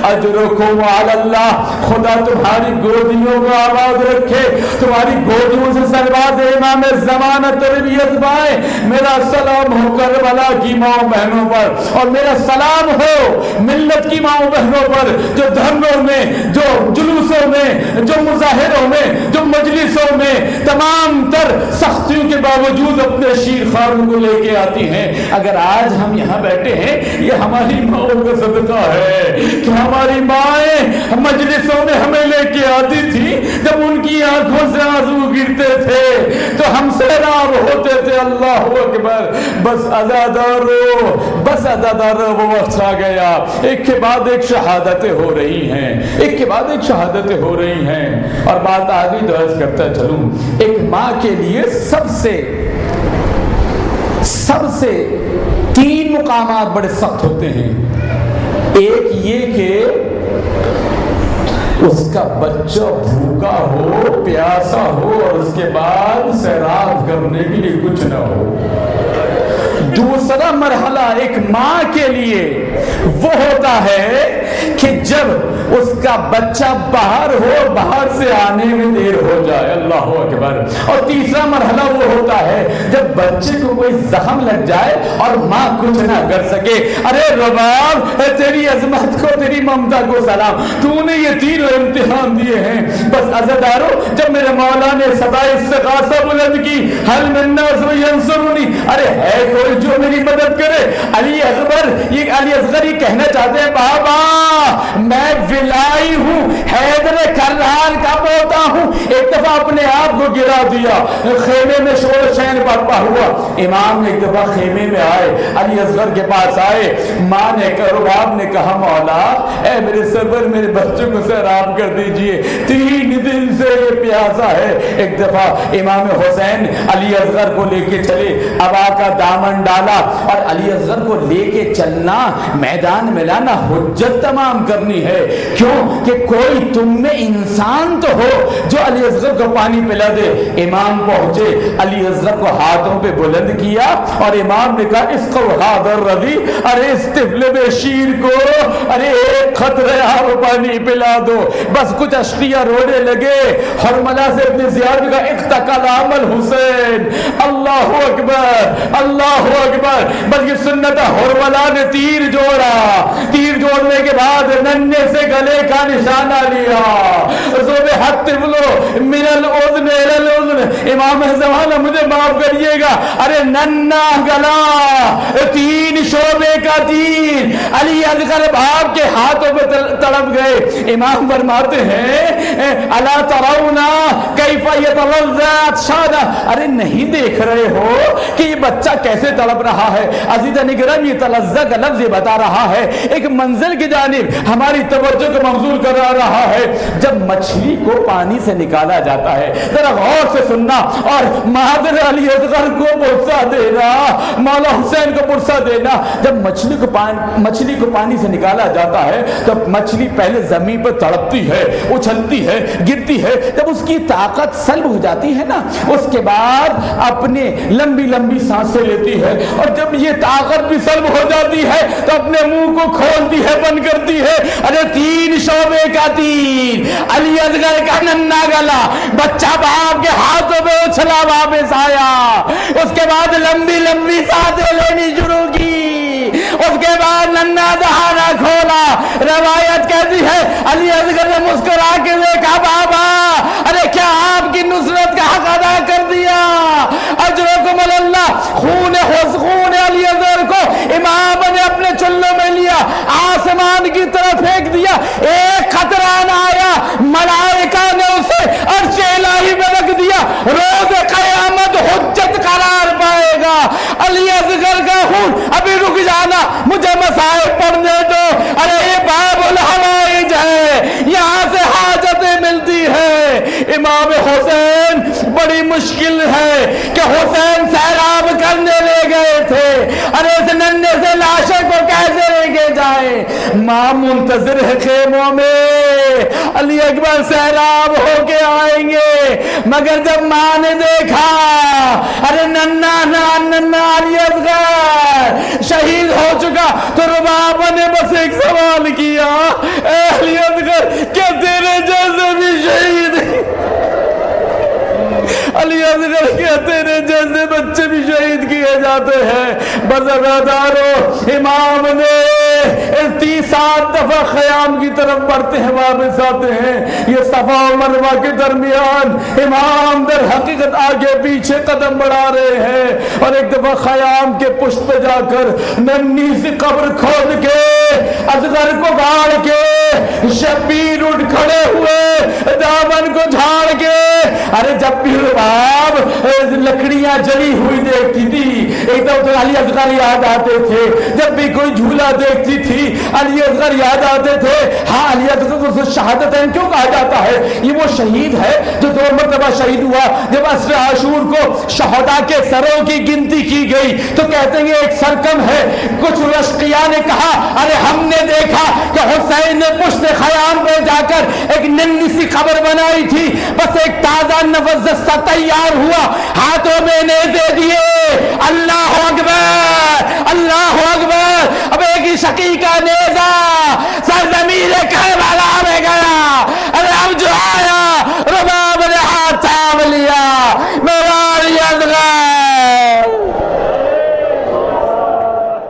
اجرکم علی اللہ. خدا تمہاری گودیوں کو آباد رکھے، تمہاری گودیوں سے سرباز امام زمانہ تربیت پائے. میرا سلام ہو کربلا کی ماں بہنوں پر اور میرا سلام ہو ملت کی ماں بہنوں پر جو دھرنوں میں، جو جلوسوں میں، جو مظاہروں میں، جو مجلسوں میں تمام تر سختیوں کے باوجود اپنے شیر خواروں کو لے کے آتی ہیں. اگر آج ہم یہاں بیٹھے ہیں یہ ہماری ماؤں کا صدقہ ہے کہ ہماری مائیں مجلسوں میں ہمیں لے کے آتی تھی. جب ان کی آنکھوں سے آنسو گرتے تھے تو ہم سیراب ہوتے تھے. اللہ اکبر. بس عزادارو بس عزادارو وہ وقت آ گیا. ایک کے بعد ایک شہادتیں ہو رہی ہیں، ایک کے بعد ایک شہادتیں ہو رہی ہیں. اور بات آگے تو عرض کرتا چلوں. ایک ماں کے لیے سب سے سب سے تین مقامات بڑے سخت ہوتے ہیں. ایک یہ کہ اس کا بچہ بھوکا ہو، پیاسا ہو اور اس کے بعد سیراب کرنے کے لیے کچھ نہ ہو۔ دوسرا مرحلہ ایک ماں کے لیے وہ ہوتا ہے کہ جب اس کا بچہ باہر ہو، باہر سے آنے میں دیر ہو جائے، اللہ اکبر۔ اور تیسرا مرحلہ وہ ہوتا ہے جب بچے کو کوئی زخم لگ جائے اور ماں کچھ نہ کر سکے۔ ارے رباب، تیری عظمت کو، تیری ممتا کو سلام، تو نے یہ تینوں امتحان دیے ہیں۔ بس عزادارو، جب میرے مولا نے صدائے استغاثہ بلند کی، حل من ناصر ینصرنی، ارے ہے کوئی جو میری مدد کرے؟ علی اکبر یہ علی اصغر یہ کہنا چاہتے ہیں بابا میں ولائی ہوں، حیدر کرار کا پوتا ہوں۔ ایک دفعہ اپنے آپ کو گرا دیا، خیمے میں شور شین برپا ہوا۔ امام ایک دفعہ خیمے میں آئے، علی اصغر کے پاس آئے، ماں نے رباب نے کہا مولا اے میرے سرور میرے بچوں کو سیراب کر دیجئے، تین دن سے یہ پیاسا ہے۔ ایک دفعہ امام حسین علی اصغر کو لے کے چلے، ابا کا دامن ڈالا اور علی اصغر کو لے کے چلنا، میدان میں لانا حجت تمام کرنی ہے۔ کیوں کہ کوئی تم میں انسان تو ہو جو علی اصغر کو پانی پلا دے۔ امام پہنچے، علی اصغر کو ہاتھوں پہ بلند کیا اور امام نے کہا اس کو حاضر رضی، ارے اس طفل بے شیر کو ارے ایک خطرہ آپ پانی پلا دو۔ بس کچھ اشقیہ رونے لگے، حرملہ سے ابن زیاد کا اختقال عمل حسین، اللہ اکبر اللہ اکبر۔ بس یہ سنت حرملہ نے تیر جوڑا، تیر جوڑنے کے بعد ننے سے گلے کا نشانہ لیا، ذبحت طفل من الاذن الى الاذن۔ امام زمانہ مجھے معاف کریے گا، ارے ننا گلا، تین شعبے کا تیر علی اصغر باپ کے ہاتھوں پہ تڑپ گئے۔ امام فرماتے ہیں الا ترون کیف یتلذذ عطشانا، ارے نہیں دیکھ رہے ہو کہ یہ بچہ کیسے تڑپ رہا ہے؟ عزیزان اکرام یہ تلذذ کا لفظ بتا رہا ہے ایک منزل کی جانب ہماری توجہ کو مبذول کرا رہا ہے۔ جب مچھلی کو پانی سے نکالا جاتا ہے، ذرا غور سے سننا اور مہاجر علی اصغر کو پرسہ دینا، مولا حسین کو پرسہ دینا۔ جب مچھلی کو پانی مچھلی کو پانی سے نکالا جاتا ہے تو مچھلی پہلے زمین پر تڑپتی ہے، اچھلتی ہے، گرتی ہے۔ جب اس کی طاقت سلب ہو جاتی ہے نا، اس کے بعد اپنے لمبی لمبی سانسیں لیتی ہے، اور جب یہ طاقت بھی سلب ہو جاتی ہے تو اپنے منہ کو کھولتی ہے، بند کرتی ہے۔ ارے تین شعبے کا تیر، علی اصغر کا ننا گلا، بچہ باپ کے ہاتھوں میں اچھلا واپس آیا۔ اس کے بعد لمبی لمبی سانسیں لینی شروع کی، اس کے بعد ننا دہانا کھولا۔ روایت کہتی ہے علی اصغر نے مسکرا کے دیکھا بابا ارے کیا آپ کی نصرت کا حق ادا کر دیا؟ اجرکم اللہ، خون خون علی اصغر کو امام نے اپنے چلوں میں لیا، آسمان کی طرف پھینک دیا، ایک خطرہ نہ آیا، ملائکہ نے اسے عرش الہی میں رکھ دیا، روز قیامت حجت قرار پائے گا۔ علی اصغر کا خون ابھی رک جانا، مجھے مسائل پڑھنے دو، ارے یہ باب الحوائج ہے، یہاں سے حاجتیں ملتی ہے۔ امام حسین بڑی مشکل ہے کہ حسین سیراب کرنے لے گئے تھے، ارے اس ننے سے لاشیں کو کیسے لے کے جائیں؟ ماں منتظر ہے خیموں میں، علی اکبر سیراب ہو کے آئیں گے، مگر جب ماں نے دیکھا ارے ننا ننا علی اصغر شہید ہو چکا تو رباب نے بس ایک سوال کیا، اے علی اصغر کیا تیرے جیسے بھی شہید؟ علی اصغر کیا تیرے جیسے بچے بھی شہید کیے جاتے ہیں؟ بس عزادارو، امام نے تیس سات دفعہ خیام کی طرف بڑھتے ہیں، واپس آتے ہیں، یہ صفا و مروہ کے درمیان امام در حقیقت آگے پیچھے قدم بڑھا رہے ہیں، اور ایک دفعہ خیام کے پشت پہ جا کر ننی سی قبر کھود کے اصغر کو گاڑ کے شبیر اٹھ کھڑے ہوئے، دامن کو جھاڑ کے ارے جب بھی آپ لکڑیاں جلی ہوئی دیکھتی تھی ایک دم تو علی اصغر یاد آتے تھے، جب بھی کوئی جھولا دیکھتی تھی علی اصغر یاد آتے تھے. ہاں علی اصغر کو شہادتین کیوں کہا جاتا ہے؟ یہ وہ شہید ہے جو دو مرتبہ شہید ہوا. جب عصر عاشور کو شہداء کے سروں کی گنتی کی گئی تو کہتے ہیں ایک سر کم ہے. کچھ رشقیہ نے کہا ارے ہم نے دیکھا کہ حسین نے پشت خیام پہ جا کر ایک ننھی سی خبر بنائی تھی، بس ایک تازہ نفس سا تیار ہوا، ہاتھوں میں نیزے دیے، اللہ اکبر اللہ اکبر. اب ایک ہی شقی کا نیزہ سرزمین